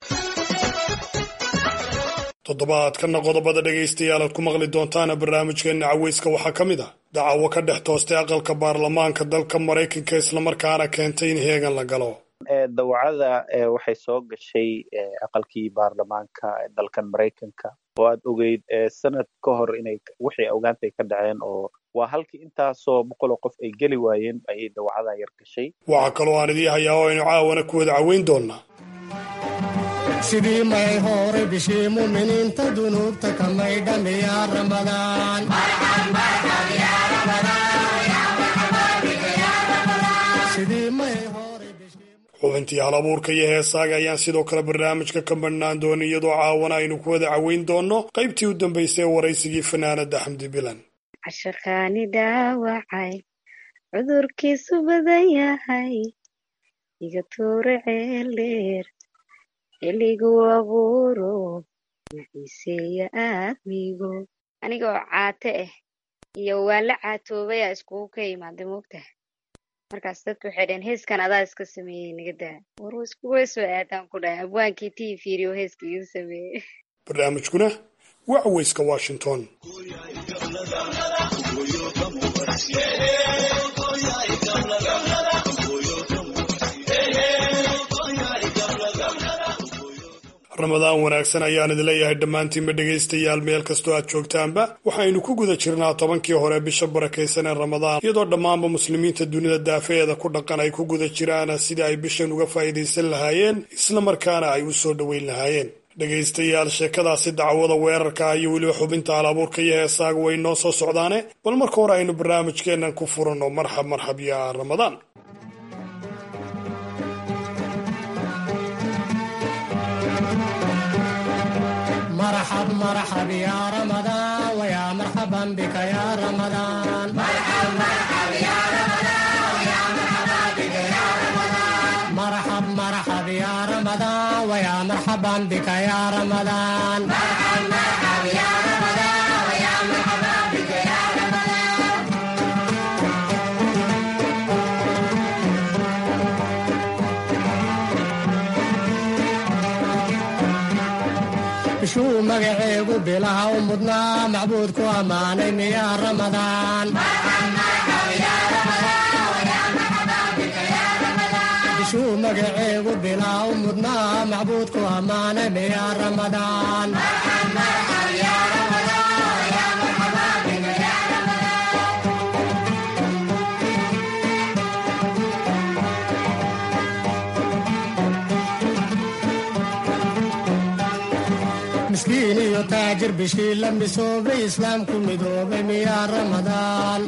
toddobaadkana qodobada dhegaystayaal aad ku maqli doontaana barnaamijkeenna caweyska waxaa ka mid ah dacawo ka dhex toostay aqalka baarlamaanka dalka maraykanka islamarkaana keentay in heegan la galo dawacada waxay soo gashay aqalkii baarlamaanka dalkan maraykanka oo aad ogeyd sanad ka hor inay wixii ogaantay ka dhaceen oo waa halkii intaasoo boqoloo qof ay geli waayeen ayay dawacada yar gashay waxaa kaloo aan idii hayaa oo aynu caawana ku wada caweyn doonaa sidii may hore bishii muminiinta dunuubta ka maydhami yaa ramadaan xubintii hal abuurka iyo heesaaga ayaan sidoo kale barnaamijka ka madhnaan doona iyadoo caawana aynu ku wada caweyn doonno qaybtii u dambaysay ee waraysigii fanaanada xamdi bilan cashaqaani dhaawacay cudurkiisu badan yahay iga tuure ceeldheer xilligu abuuro maxiiseeya aadmigo anigoo caate ah iyo waan la caatoobaya iskugu ka imaada moogtaha markaas dadku waxay dhaheen heeskan adaa iska sameeyey nagadaa war iskuga soo aadaan ku dhahay abwaankii tii fiiriyo heeska iga sameeyey barnaamijkuna waa caweyska washington ramadaan wanaagsan ayaan idin leeyahay dhammaantiinba dhegaystayaal meel kastoo aad joogtaanba waxaynu ku guda jirnaa 10kii hore bisha barakaysan ee ramadaan iyadoo dhammaanba muslimiinta dunida daafeeda ku dhaqan ay ku guda jiraan sidii ay bishan uga faa'iidaysan lahaayeen isla markaana ay u soo dhoweyn lahaayeen dhegaystayaal sheekadaasi dacwada weerarka iyo weliba xubinta halabuurka iyo heesaaga way noo soo socdaane bal marka hore aynu barnaamijkeennan ku furanno marxab yaa ramadaan مرحب يا رمضان ويا مرحبا بك يا رمضان مرحب يا رمضان ويا مرحبا بك يا رمضان مرحب يا رمضان ويا مرحبا بك يا رمضان مرحب يا رمضان ويا مرحبا بك bishuu magaceegu bilaha u mudnaa macbuud ku ammaanay miyaa ramadaan bishuu magaceegu bilaha u mudnaa macbuud ku ammaanay miyaa ramadaan miskiin iyo taajir bishii la misoobay islaamku midoobay miyaa ramadaan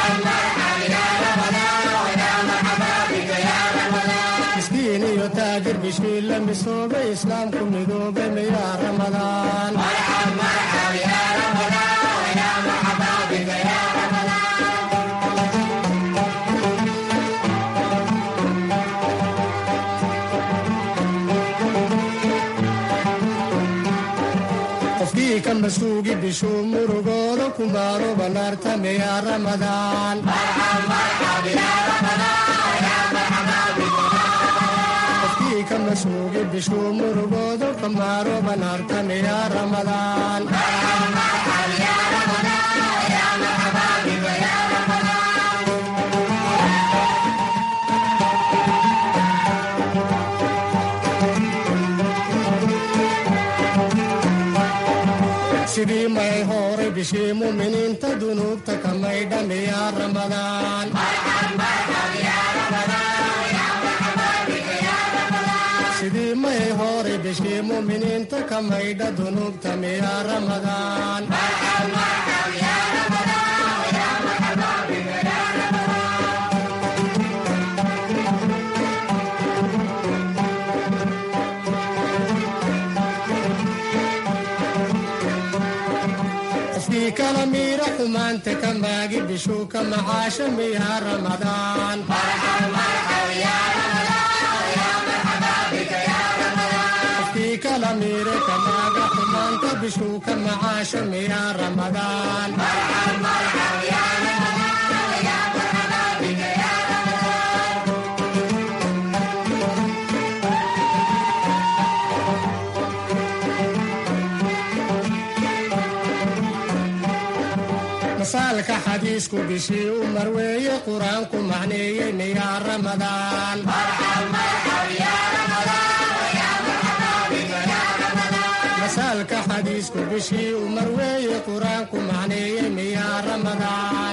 miskiin iyo taajir bishii la misoobay islaamku midoobay miyaa ramadaan masuugi bishuu murugooda kumaaro banaarta miyaa ramadaan qofkii ka masuugi bishuu murugooda kumaaro banaarta miyaa ramadaan sidii may horay bishii muminiinta dunuubta ka maydha miyaa ramadaan sidii may horay bishii muminiinta ka maydha dunuubta miyaa ramadaan kala miira xumaanta ka maagi bishuu ka macaasha miyaa ramadaan qofkii kala miira ka maaga xumaanta bishuu ka macaasha miyaa ramadaan masaalka xadiisku bishii u marweeye qur-aanku macneeyey miyaa ramadaan masaalka xadiisku bishii u marweeye qur-aanku macneeyey miyaa ramadaan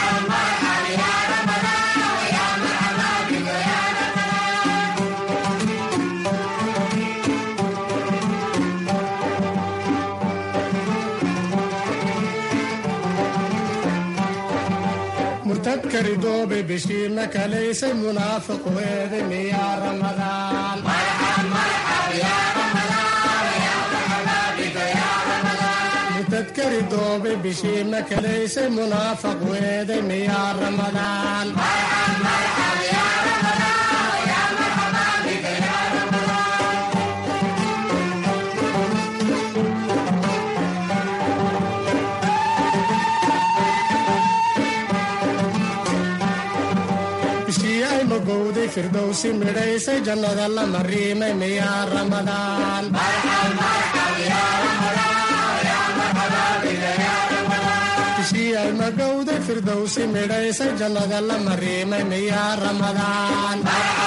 murtadka ridoobe bishii makalaysay munaafiqu eede miyaa ramadaan murtadka ridoobe bishii makalaysay munaafiqu eede miyaa ramadaan magowday firdowsi midhaysay jannada la mariimay miyaa ramadaan bishii ay magowday firdowsi midhaysay jannada la mariimay miyaa ramadaan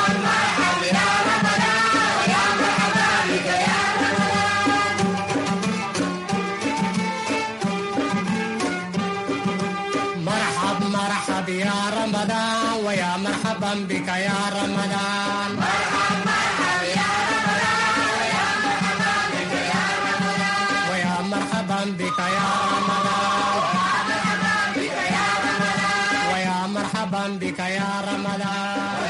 مرحب يا رمضان ويا مرحبا بك يا رمضان مرحب يا رمضان ويا مرحبا بك يا رمضان ويا مرحبا بك يا رمضان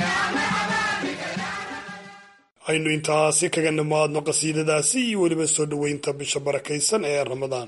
aynu intaasi kaga nimaadno qasiidadaasi iyo weliba soo dhoweynta bisha barakaysan ee ramadaan.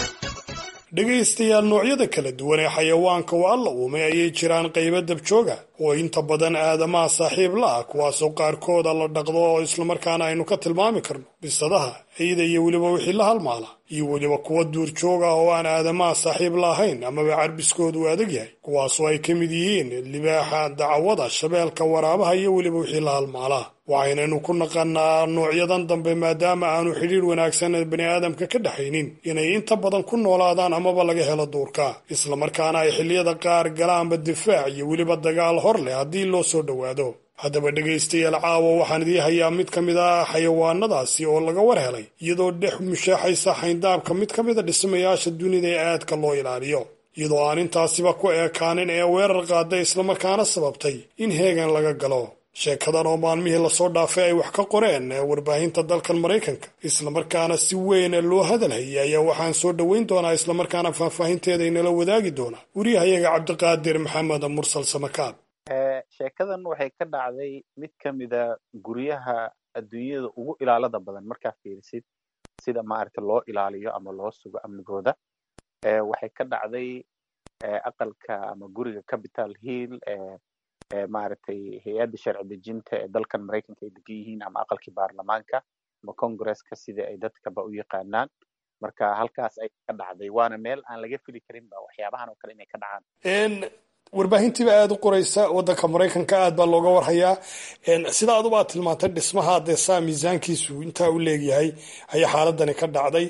dhegaystayaal noocyada kala duwan ee xayawaanka oo alla uumay ayay jiraan qaybo dabjooga oo inta badan aadamaha saaxiib la ah, kuwaasoo qaarkooda la dhaqdo oo islamarkaana aynu ka tilmaami karno bisadaha, ciida iyo weliba wixii la halmaala, iyo weliba kuwa duurjooga oo aan aadamaha saaxiib la ahayn amaba carbiskoodu adag yahay, kuwaasoo ay ka mid yihiin libaaxa, dacwada, shabeelka, waraabaha iyo weliba wixii la halmaala. waxaynaynu ku naqanaa noocyadan dambe maadaama aanu xidhiir wanaagsan bani aadamka ka dhexaynin inay inta badan ku noolaadaan amaba laga helo duurka, islamarkaana ay xilliyada qaar galaanba difaac iyo weliba dagaal hor leh haddii loo soo dhowaado. haddaba dhegaystayaal, caawa waxaan idii hayaa mid ka mid ah xayawaanadaasi oo laga war helay iyadoo dhex mushaaxaysa xayndaabka mid ka mid a dhismayaasha dunida ee aadka loo ilaaliyo, iyadoo aan intaasiba ku eekaanin ee weerar qaaday islamarkaana sababtay in heegan laga galo. sheekadan oo maalmihii lasoo dhaafay ay wax ka qoreen warbaahinta dalkan Maraykanka, islamarkaana si weyn loo hadalhayay, ayaa waxaan soo dhoweyn doonaa islamarkaana faahfaahinteeda inala wadaagi doona wariyahayaga Cabdiqaadir Maxamed Mursal Samakaab. sheekadan waxay ka dhacday mid ka mida guryaha adduunyada ugu ilaalada badan markaa fiirisid sida maaragta loo ilaaliyo ama loo sugo amnigooda. waxay ka dhacday aqalka ama guriga Capitol Hill maaragtay hay-adda sharci dejinta ee dalkan Maraykanka ay degan yihiin, ama aqalkii baarlamaanka ama congresska sida ay dadkaba u yaqaanaan. marka halkaas ay ka dhacday, waana meel aan laga fili karin ba waxyaabahan oo kale inay ka dhacaan. warbaahintiiba aada u qoraysa waddanka Maraykanka, aad baa looga warhayaa. sida aduba aad tilmaantay, dhismaha adeesaa miisaankiisu intaa u leegyahay ayaa xaaladani ka dhacday.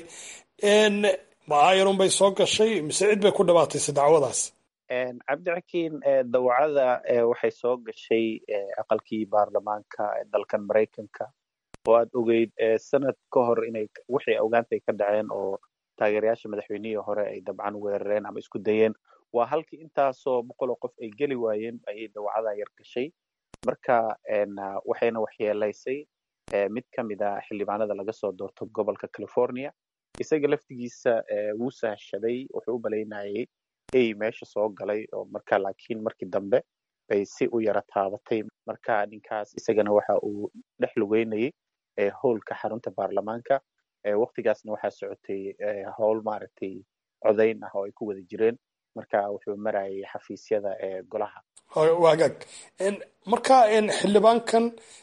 ma ayarun bay soo gashay mise cid bay ku dhawaataysa dacwadaas? cabdixakiin, dawcada waxay soo gashay aqalkii baarlamaanka dalkan Maraykanka, oo aad ogeyd sanad ka hor inay wixii ogaantay ka dhaceen oo taageerayaasha madaxweynihii hore ay dabcan weerareen ama isku dayeen. waa halkii intaasoo boqol oo qof ay geli waayeen ayay dawcada yar gashay. marka waxayna waxyeelaysay mid ka mid ah xildhibaanada laga soo doorto gobolka California. isaga laftigiisa wuu sahashaday, wuxuu u malaynayay ay meesha soo galay, oo marka laakiin markii dambe bay si u yara taabatay. marka ninkaas isagana waxa uu dhex lugeynayay howlka xarunta baarlamaanka. waqtigaasna waxaa socotay howl maaragtay codayn ah oo ay ku wada jireen. marka wuxuu marayay xafiisyada golaha. waagaag marka xildhibaankan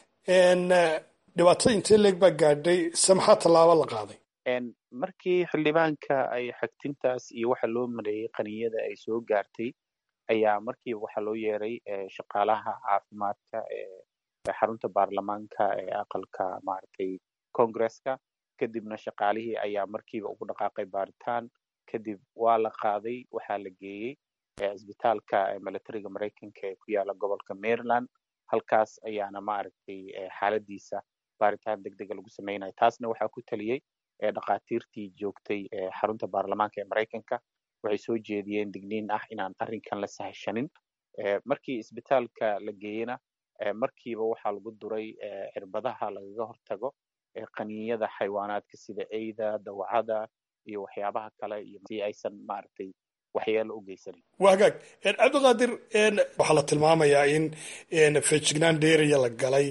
dhibaatada intee leeg baa gaadhay, maxaa tallaabo la qaaday? markii xildhibaanka ay xagtintaas iyo waxa loo mareeyay qaniyada ay soo gaartay, ayaa markiiba waxaa loo yeeray shaqaalaha caafimaadka xarunta baarlamaanka ee aqalka maaragtay congresska. kadibna shaqaalihii ayaa markiiba ugu dhaqaaqay baaritaan. kadib waa la qaaday, waxaa la geeyey isbitaalka militariga Maraykanka ee ku yaala gobolka Maryland. halkaas ayaana maaragtay xaaladiisa baaritaan degdega lagu sameynaya. taasna waxaa ku taliyey dhaqaatiirtii joogtay xarunta baarlamaanka ee Maraykanka. waxay soo jeediyeen digniin ah inaan arrinkan la sahashanin. markii isbitaalka la geeyena markiiba waxaa lagu duray cirbadaha lagaga hortago qaniinyada xayawaanaadka sida eyda, dawcada iyo waxyaabaha kale, iyo si aysan maaragtay waxyeelo u geysanin. waagaag Cabdiqaadir, waxaa la tilmaamayaa in feejignaan dheeriya la galay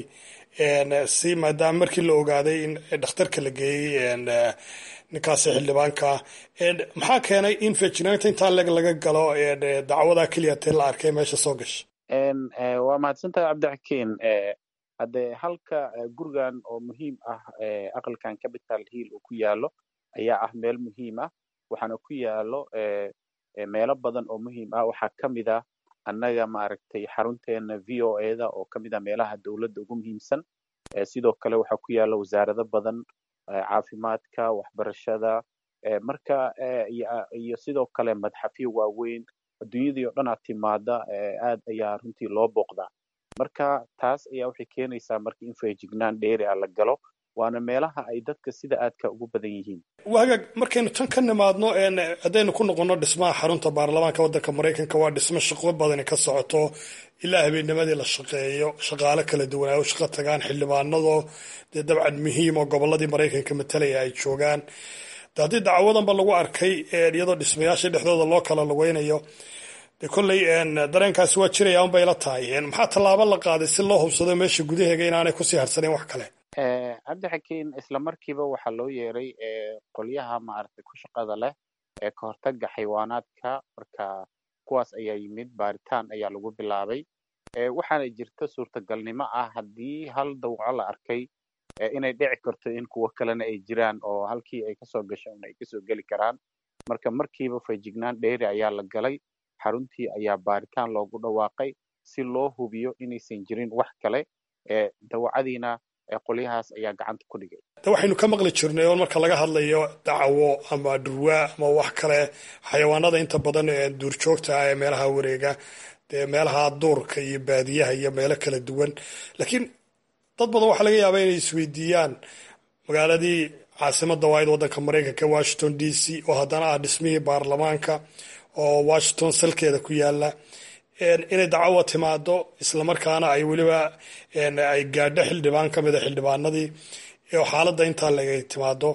si maadaama markii la ogaaday in dhakhtarka la geeyey ninkaasi xildhibaanka. maxaa keenay in feejignaanta intaa leeg laga galo dacwada keliya tee la arkay meesha soo gashay? waa mahadsantahay cabdixakiin. hadde halka gurigan oo muhiim ah aqalkan Capitol Hill uu ku yaalo ayaa ah meel muhiim ah. waxaana ku yaalo meelo badan oo muhiim ah. waxaa ka mid ah annaga maaragtay xarunteena VOA-da oo ka mid ah meelaha dowladda ugu muhiimsan. sidoo kale waxaa ku yaala wasaarado badan, caafimaadka, waxbarashada, marka iyo sidoo kale madxafyo waaweyn. adduunyadii oo dhan aad timaada aad ayaa runtii loo booqdaa. marka taas ayaa waxay keenaysaa marka in feejignaan dheeri ah la galo, waana meelaha ay dadka sida aadka ugu badan yihiin. waagaag markaynu tan ka nimaadno haddaynu ku noqono dhismaha xarunta baarlamaanka waddanka Maraykanka, waa dhismo shaqo badani ka socoto ilaa habeennimadii la shaqeeyo, shaqaale kala duwan ay u shaqo tagaan, xildhibaanado dee dabcan muhiim oo gobolladii Maraykanka matalaya ay joogaan. haddii dacwadanba lagu arkay iyadoo dhismayaasha dhexdooda loo kala lugeynayo, de kolley dareenkaasi waa jiraya unbay la tahay. maxaa tallaabo la qaaday si loo hubsado meesha gudaheega inaanay kusii harsaneyn wax kale? cabdixakiin, isla markiiba waxaa loo yeeray qolyaha maaragtay ku shaqada leh ee ka hortaga xayawaanaadka. marka kuwaas ayaa yimid, baaritaan ayaa lagu bilaabay. waxaana jirta suurtagalnimo ah haddii hal dawco la arkay inay dhici karto in kuwo kalena ay jiraan oo halkii ay kasoo gashaan ay kasoo geli karaan. marka markiiba feejignaan dheeri ayaa la galay, xaruntii ayaa baaritaan loogu dhawaaqay si loo hubiyo inaysan jirin wax kale. dawacadiina qolyahaas ayaa gacanta ku dhigay. waxaynu ka maqli jirnay oo marka laga hadlayo dacawo ama dhurwaa ama wax kale xayawaanada inta badan ee duurjoogta ah ee meelaha wareega, dee meelaha duurka iyo baadiyaha iyo meelo kala duwan. laakiin dad badan waxaa laga yaabaa inay isweydiiyaan magaaladii caasimadda waayd waddanka maraykanka washington d c oo haddana ah dhismihii baarlamaanka oo washington salkeeda ku yaala, inay dacawa timaado islamarkaana ay weliba ay gaadho xildhibaan ka mida xildhibaanadii oo xaaladda intaa laga timaado.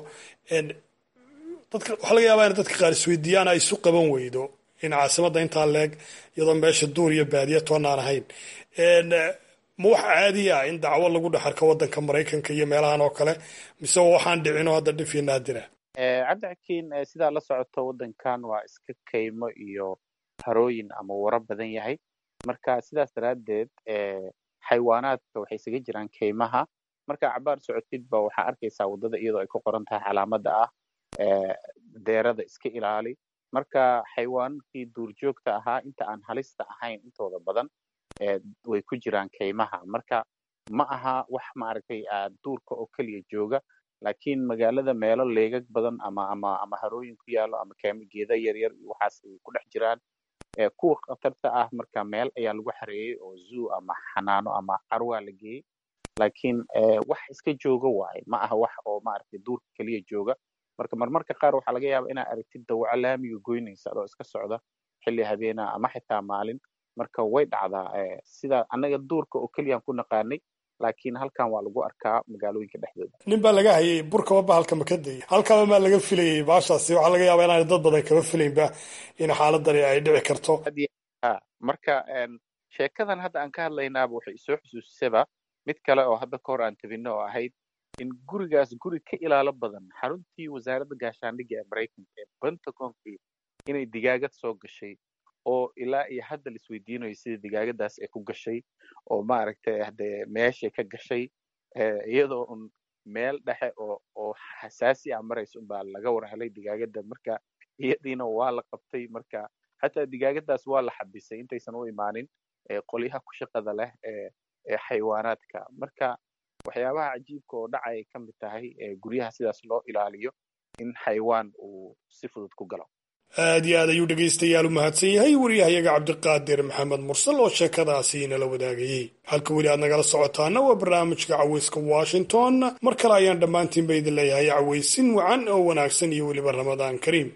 waxaa laga yaabaa in dadka qaar isweydiiyaan ay isu qaban weydo in caasimadda intaa leeg iyadoo meesha duur iyo baadiya toonaan ahayn. ma wax caadi ah in dacwo lagu dhex arko waddanka maraykanka iyo meelahan oo kale, mise waxaan dhicino hadda dhif iyo naadira? cabdixakiin sidaa la socoto waddankan waa iska kaymo iyo harooyin ama wara badan yahay. marka sidaas daraaddeed xayawaanaadka waxay isaga jiraan kaymaha. marka cabaar socotidba waxaa arkaysaa waddada iyadoo ay ku qoran tahay calaamada ah deerada iska ilaali. marka xayawaanadkii duurjoogta ahaa inta aan halista ahayn intooda badan way ku jiraan kaymaha. marka ma aha wax maaragtay duurka oo keliya jooga, laakiin magaalada meelo leegag badan ama harooyin ku yaalo ama geeda yaryar iyo waxaas ay ku dhex jiraan. kuwa khatarta ah marka meel ayaa lagu xareeyey oo zoo ama xanaano ama carwaa la geeyey. laakiin wax iska jooga waaye, ma aha wax oo maaragtay duurka keliya jooga. marka marmarka qaar waxaa laga yaabaa inaa aragtid dawaco laamiga goynaysa oo iska socda xilli habeena ama xitaa maalin. marka way dhacdaa sida annaga duurka oo keliyaan ku naqaanay, laakiin halkan waa lagu arkaa magaalooyinka dhexdooda. nin baa laga hayay burkaba bahalka makadaya, halkaba maa laga filayay baashaasi. waxaa laga yaabaa inaan dad badan kaba filaynba in xaaladani ay dhici karto. marka sheekadan hadda aan ka hadlaynaaba waxay isoo xusuusisaba mid kale oo hadda ka hor aan tabino oo ahayd in gurigaas guri ka ilaalo badan xaruntii wasaaradda gaashaandhigga ee maraykanka ee pentagonki inay digaagad soo gashay oo ilaa iyo hadda la isweydiinayo sida digaagadaas ay ku gashay oo maaragtay hadee meeshay ka gashay iyadoo un meel dhexe oo xasaasi ah maraysa unbaa laga warhelay digaagada. marka iyadiina waa la qabtay. marka xataa digaagadaas waa la xabisay intaysan u imaanin qolyaha ku shaqada leh ee xayawaanaadka. marka waxyaabaha cajiibka oo dhacay ka mid tahay guryaha sidaas loo ilaaliyo in xayawaan uu si fudud ku galo. aad iyo aad ayuu dhegaystayaal u mahadsan yahay wariyahayaga cabdiqaadir maxamed mursal oo sheekadaasi nala wadaagayey. halka weli aad nagala socotaana waa barnaamijka caweyska washington. mar kale ayaan dhammaantiinba idin leeyahay caweysin wacan oo wanaagsan iyo weliba ramadaan kariim.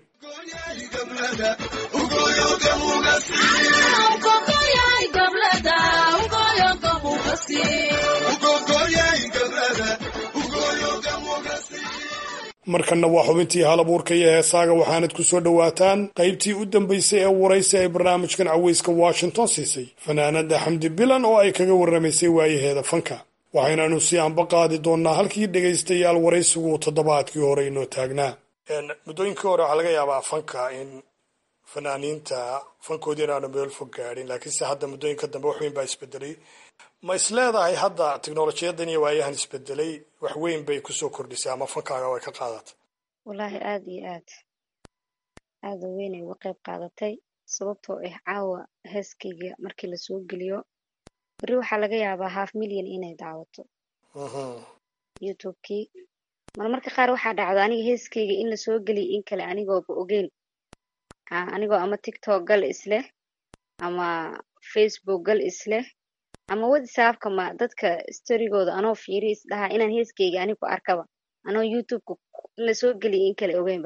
markanna waa xubintii hal abuurka iyo heesaaga, waxaanad ku soo dhowaataan qaybtii u dambaysay ee waraysi ay barnaamijkan caweyska washington siisay fanaanada xamdi bilan oo ay kaga warramaysay waayaheeda fanka. waxaynaanu si anba qaadi doonnaa halkii dhegaystayaal waraysigu toddobaadkii hore inoo taagnaa. muddooyinkii hore waxaa laga yaabaa fanka in fanaaniinta fankoodii inaanu meel fog gaadhin, laakiinse hadda muddooyinka dambe wax weyn baa isbedelay. ma is leedahay hadda teknolojiyadan iyo waayahan isbedelay wax weyn bay kusoo kordhisay ama fankaaga way ka qaadatay? wallaahi aada iyo aada weynay uga qayb qaadatay, sababtoo ah caawa heeskayga markii lasoo geliyo beri waxaa laga yaabaa 500,000 inay daawato youtube-kii. marmarka qaar waxaa dhacdo aniga heeskayga in lasoo geliyo in kale anigooba ogeyn, anigoo ama tiktok gal isleh ama facebook gal isleh ama whatsappka ma dadka storygooda anoo fiiri isdhahaa inaan heeskayga anigu arkaba anoo youtube-ka lasoo geliyo in kale ogeynba.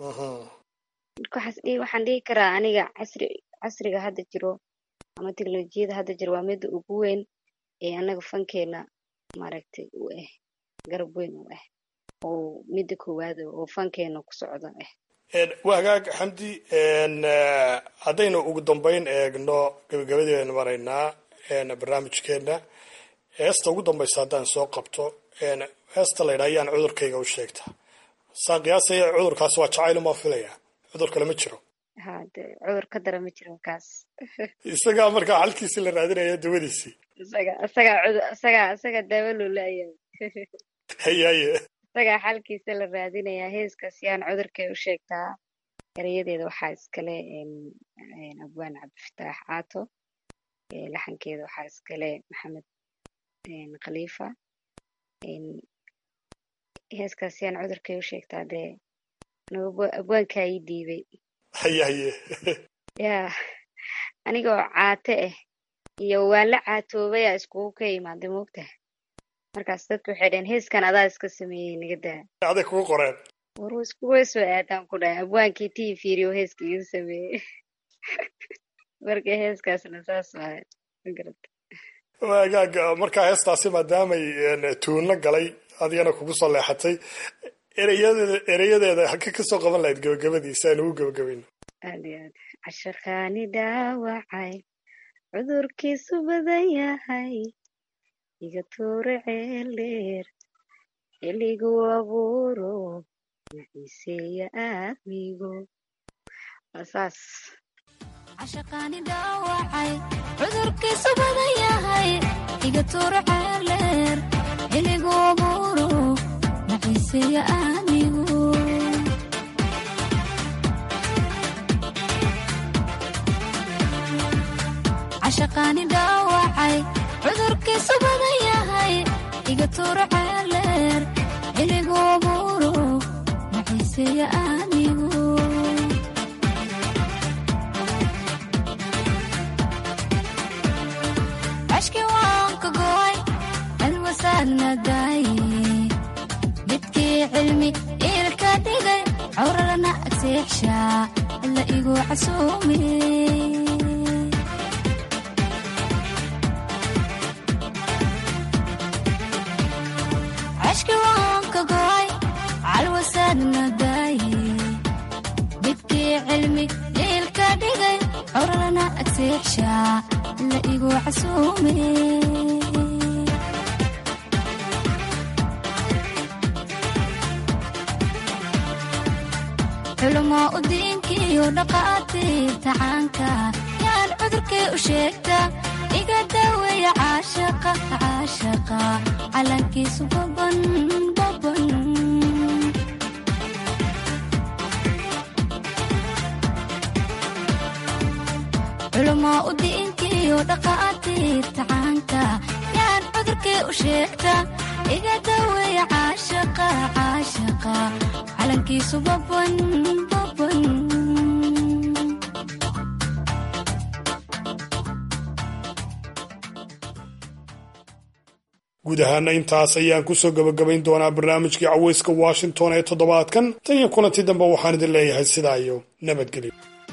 waxaan dhihi karaa aniga casriga hadda jiro ama teknolojiyada hadda jiro waa midda ugu weyn ee anaga fankeena maaragtay u ah garab weyn u ah oo midda koowaad oo fankeena ku socda ah. waa hagaag xamdi, haddaynu ugu dambeyn eegno gabagabadeenu maraynaa barnaamijkeena. heesta ugu dambaysa haddaan soo qabto heesta la yidhaha ayaan cudurkayga u sheegta. saan qiyaasaya cudurkaas waa jacayl uma filaya, cudur kale ma jiro? hade cudur ka dara ma jiro kaas isagaa markaa xalkiisi la raadinaya dawadiisii isagaa daawo loo laayahay hayaye isagaa xalkiisa la raadinayaa heeskaas yaan cudurkay u sheegtaa erayadeeda waxaa iskale abwaan cabdifataax caato laxankeeda waxaa iskale maxamed khaliifa heeskaas yaan cudurkay u sheegtaa dee abwaankaa ii dhiibay hayaye ya anigoo caate ah iyo waan la caatoobayaa iskugu ka imaaday moogtaha markaas dadku waxay dhaheen heeskan adaa iska sameeyey naga daa aday kugu qoreen war iskuga soo aadaan ku dhahay abwaankii tii fiiriyo heeska iga sameeyey marka heeskaasna saas waay magarata waagaaga markaa heestaasi maadaamay tuunla galay adigana kugu soo leexatay erayadeeda halka kasoo qaban lahayd gabagabadiisa aan ugu gabagabayno aad iyo aad cashaqaani dhaawacay cudurkiisu badan yahay iga tuure ceel dheer xilligu abuuro naciiseeya aadmigo saas cashaqaani dhaawacay cudurkiisu badan yahay iga tuure ceel dheer xilligu abuuro naciiseeya aadmigo cashaqaani dhaawacay cudurkiisu badan yahay iga tuuro ceel dheer xilligu abuuro naciiseeya aadmigo cashki waan ka go'ay alwasaadna daaye midkii cilmi iilka dhigay cawrarana agseexshaa ila igu casuume cashki waan ka go'ay calwasaadna daaye midkii cilmi iilka dhigay cawrarana agseexshaa ila igu casuume culumo u diinkiiyo dhaqaatiirta caanka yaan cudurkay u sheegta iga daaweeya caashaqa calankiisu baban culumo u diinkiiyo dhaqaatiirta caanka yaan cudurkay u sheegta iga daaweeya caashaqa calankiisu baban guud ahaana intaas ayaan kusoo gabagabayn doonaa barnaamijkii caweyska washington ee toddobaadkan tan iyo kulanti dambe waxaan idin leeyahay sidaa iyo nabadgelyo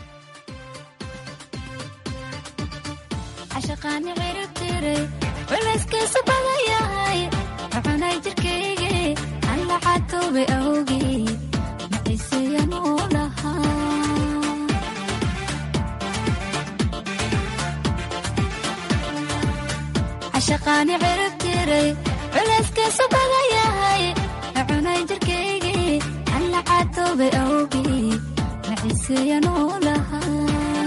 cashaqaani ciribtiray culayskiisu badan yahay cunay jirkaygi aan la catoobay awgii naciiseeyan uu lahaa cashaqaani ciribtiray culayskiisu badan yahay cunay jirkaygi aan la catoobay awgii naciiseeyan uu lahaa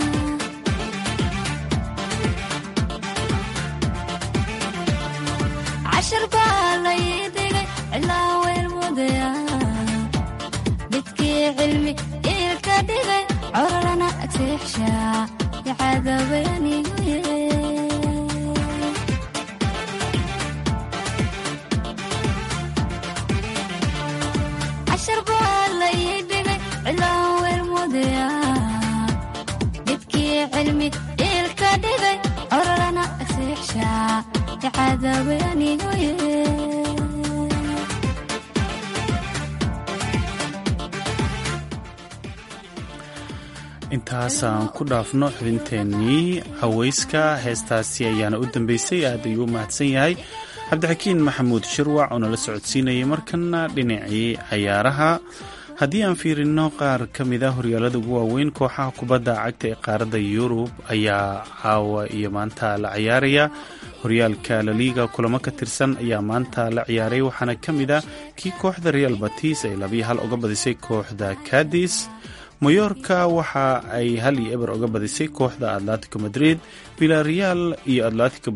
cashar baa la ii dhigay cilaa weel mudaya midkii cilmi iilka dhigay cororana agseexshaa icadaabanigu cashar baa la ii dhigay cilaa weel mudaya midkii cilmi iilka dhigay cororana agseexshaa intaasaan ku dhaafno xubinteennii caweyska heestaasi ayaana u dambeysay aad ayuu u mahadsan yahay cabdixakiin maxamuud shirwac oo nala socodsiinayay markana dhinacii cayaaraha haddii aan fiirino qaar ka mida horyaalada ugu waaweyn kooxaha kubadda cagta ee qaaradda yurub ayaa caawa iyo maanta la ciyaaraya horyaalka laliiga kulamo ka tirsan ayaa maanta la ciyaaray waxaana ka mid a kii kooxda real batis ay 2-1 uga badisay kooxda cadis mayorka waxa ay 1-0 uga badisay kooxda Atletico Madrid. Villarreal iyo Atletico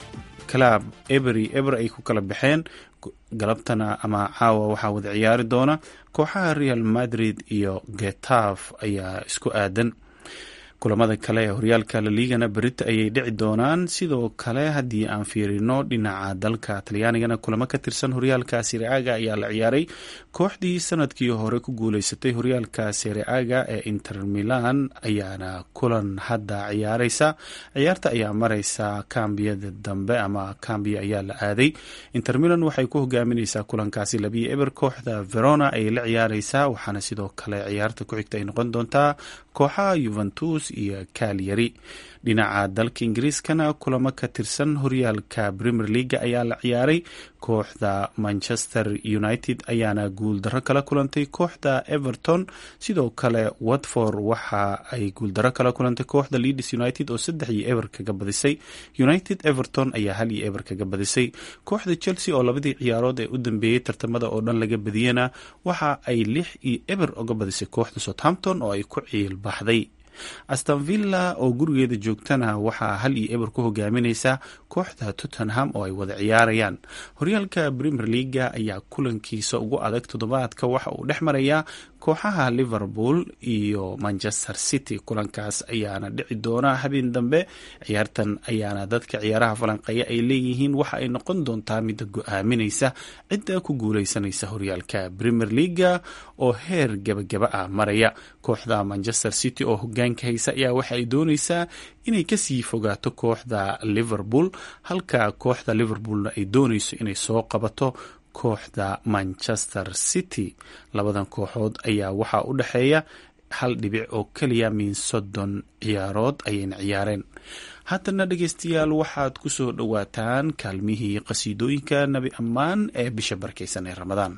Club eber ay ku kala baxeen. galabtana ama caawa waxaa wada ciyaari doona kooxaha Real Madrid iyo Getafe ayaa isku aadan. kulamada kale ee horyaalka La Ligana berita ayay dhici doonaan. sidoo kale haddii aan fiirino dhinaca dalka Talyaanigana kulamo ka tirsan horyaalka Serie A ayaa la ciyaaray. kooxdii sanadkii hore ku guuleysatay horyaalka Serie A ee Inter Milan ayaana kulan hadda ciyaareysa. ciyaarta ayaa mareysa kambiyada dambe ama kambiya ayaa la aaday. Inter Milan waxay ku hogaamineysaa kulankaasi 2-0. kooxda Verona ay la ciyaareysaa, waxaana sidoo kale ciyaarta ku xigta ay noqon doontaa kooxaha Juventus iyo Cagliari. dhinaca dalka Ingiriiskana kulamo ka tirsan horyaalka Premier League ayaa la ciyaaray. kooxda Manchester United ayaana guuldaro kala kulantay kooxda Everton. sidoo kale Watford waxa ay guuldaro kala kulantay kooxda Leeds United oo 3-0 kaga badisay. United Everton ayaa 1-0 kaga badisay. kooxda Chelsea oo labadii ciyaarood ee u dambeeyay tartamada oo dhan laga badiyana waxa ay 6-0 uga badisay kooxda Southampton oo ay ku ciil baxday. Aston Villa oo gurigeeda joogtana waxaa 1-0 ku hogaamineysa kooxda Tottenham oo ay wada ciyaarayaan. horyaalka Premier League ayaa kulankiisa ugu adag toddobaadka waxa uu dhex marayaa kooxaha Liverpool iyo Manchester City. kulankaas ayaana dhici doona habeen dambe. ciyaartan ayaana dadka ciyaaraha falanqeeya ay leeyihiin waxa ay noqon doontaa mid go'aaminaysa cidda ku guuleysanaysa horyaalka Premier League oo heer gabagaba ah maraya. kooxda Manchester City oo hogaanka haysa ayaa waxa ay doonaysaa inay kasii fogaato kooxda Liverpool, halka kooxda Liverpoolna ay doonayso inay soo qabato kooxda Manchester City. labadan kooxood ayaa waxaa u dhaxeeya 1 dhibic oo kaliya min 30 ciyaarood ayayna ciyaareen. haddana dhegeystayaal waxaad ku soo dhowaataan kaalmihii qasiidooyinka Nabi Ammaan ee bisha barkeysan ee Ramadaan.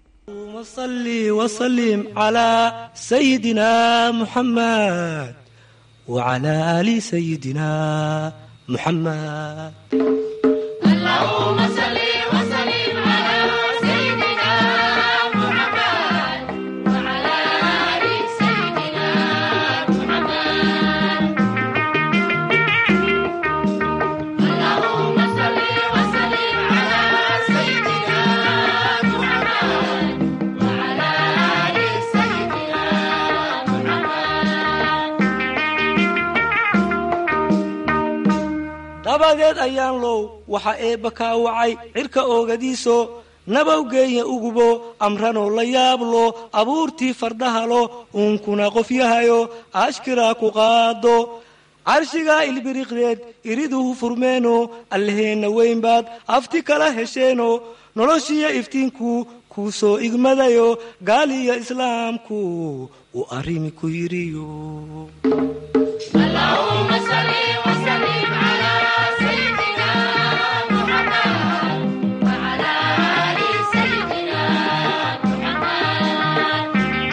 صلي وسلم على سيدنا محمد وعلى آل سيدنا محمد. اللهم صل وسلم على سيدنا محمد وعلى آل سيدنا محمد. اللهم صل وسلم على سيدنا محمد وعلى آل سيدنا محمد. dabadeed ayaan low waxa eebba kaa wacay cirka oogadiiso nabawgeeya ugubo amranoo la yaablo abuurtii fardahalo uunkuna qof yahayo ashkiraa ku qaado carshigaa ilbiriqdeed iriduhu furmeeno allaheenna weynbaad afti kala hesheeno noloshiya iftiinku kuu soo igmadayo gaaliya islaamku uu arrimi ku yidhiyo. اللهم صل وسلم على سيدنا محمد وعلى آل سيدنا محمد.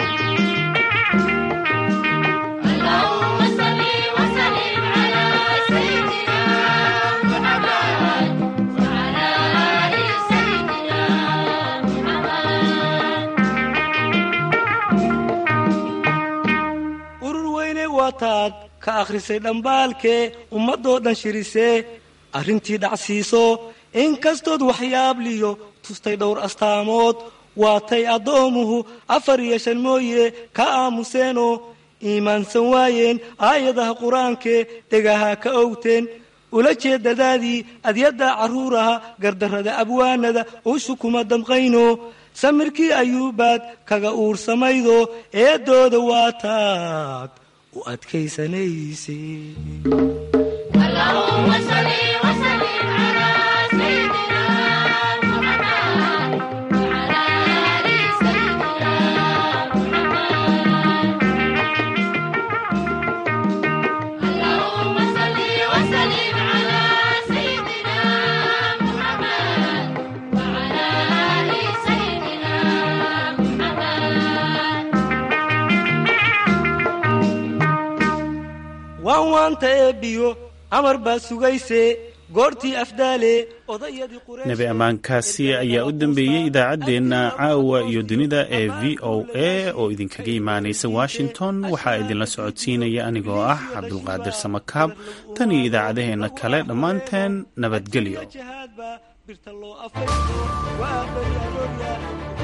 اللهم صل وسلم على سيدنا محمد وعلى آل سيدنا محمد. urur weyne waataad ka akhrisay dhambaalkee ummadoo dhan shirisee arrintii dhacsiiso inkastood waxyaabliyo tustay dhowr astaamood waatay addoomuhu 4 iyo 5 mooye ka aamuseenoo iimaansan waayeen aayadaha qur-aankee dhegaha ka owteen ula jeedadaadii adyadda carruuraha gardarrada abwaanada ushu kuma damqayno samirkii ayuubaad kaga uursamaydo eeddooda waataad u adkaysanayse. اللهم صل وسلم على سيدنا محمد وعلى آل سيدنا محمد. اللهم صل وسلم على سيدنا محمد وعلى آل سيدنا محمد. waan waanta eebbiyo amar baa sugayse goortii afdaale odayadii nebi ammaankaasi ayaa u dambeeyey idaacaddeenna caawa iyo dunida ee v o a oo idinkaga imaanaysa washington waxaa idinla socodsiinaya anigoo ah cabdulqaadir samakaab tan iyo idaacadaheenna kale dhammaanteen nabadgelyo.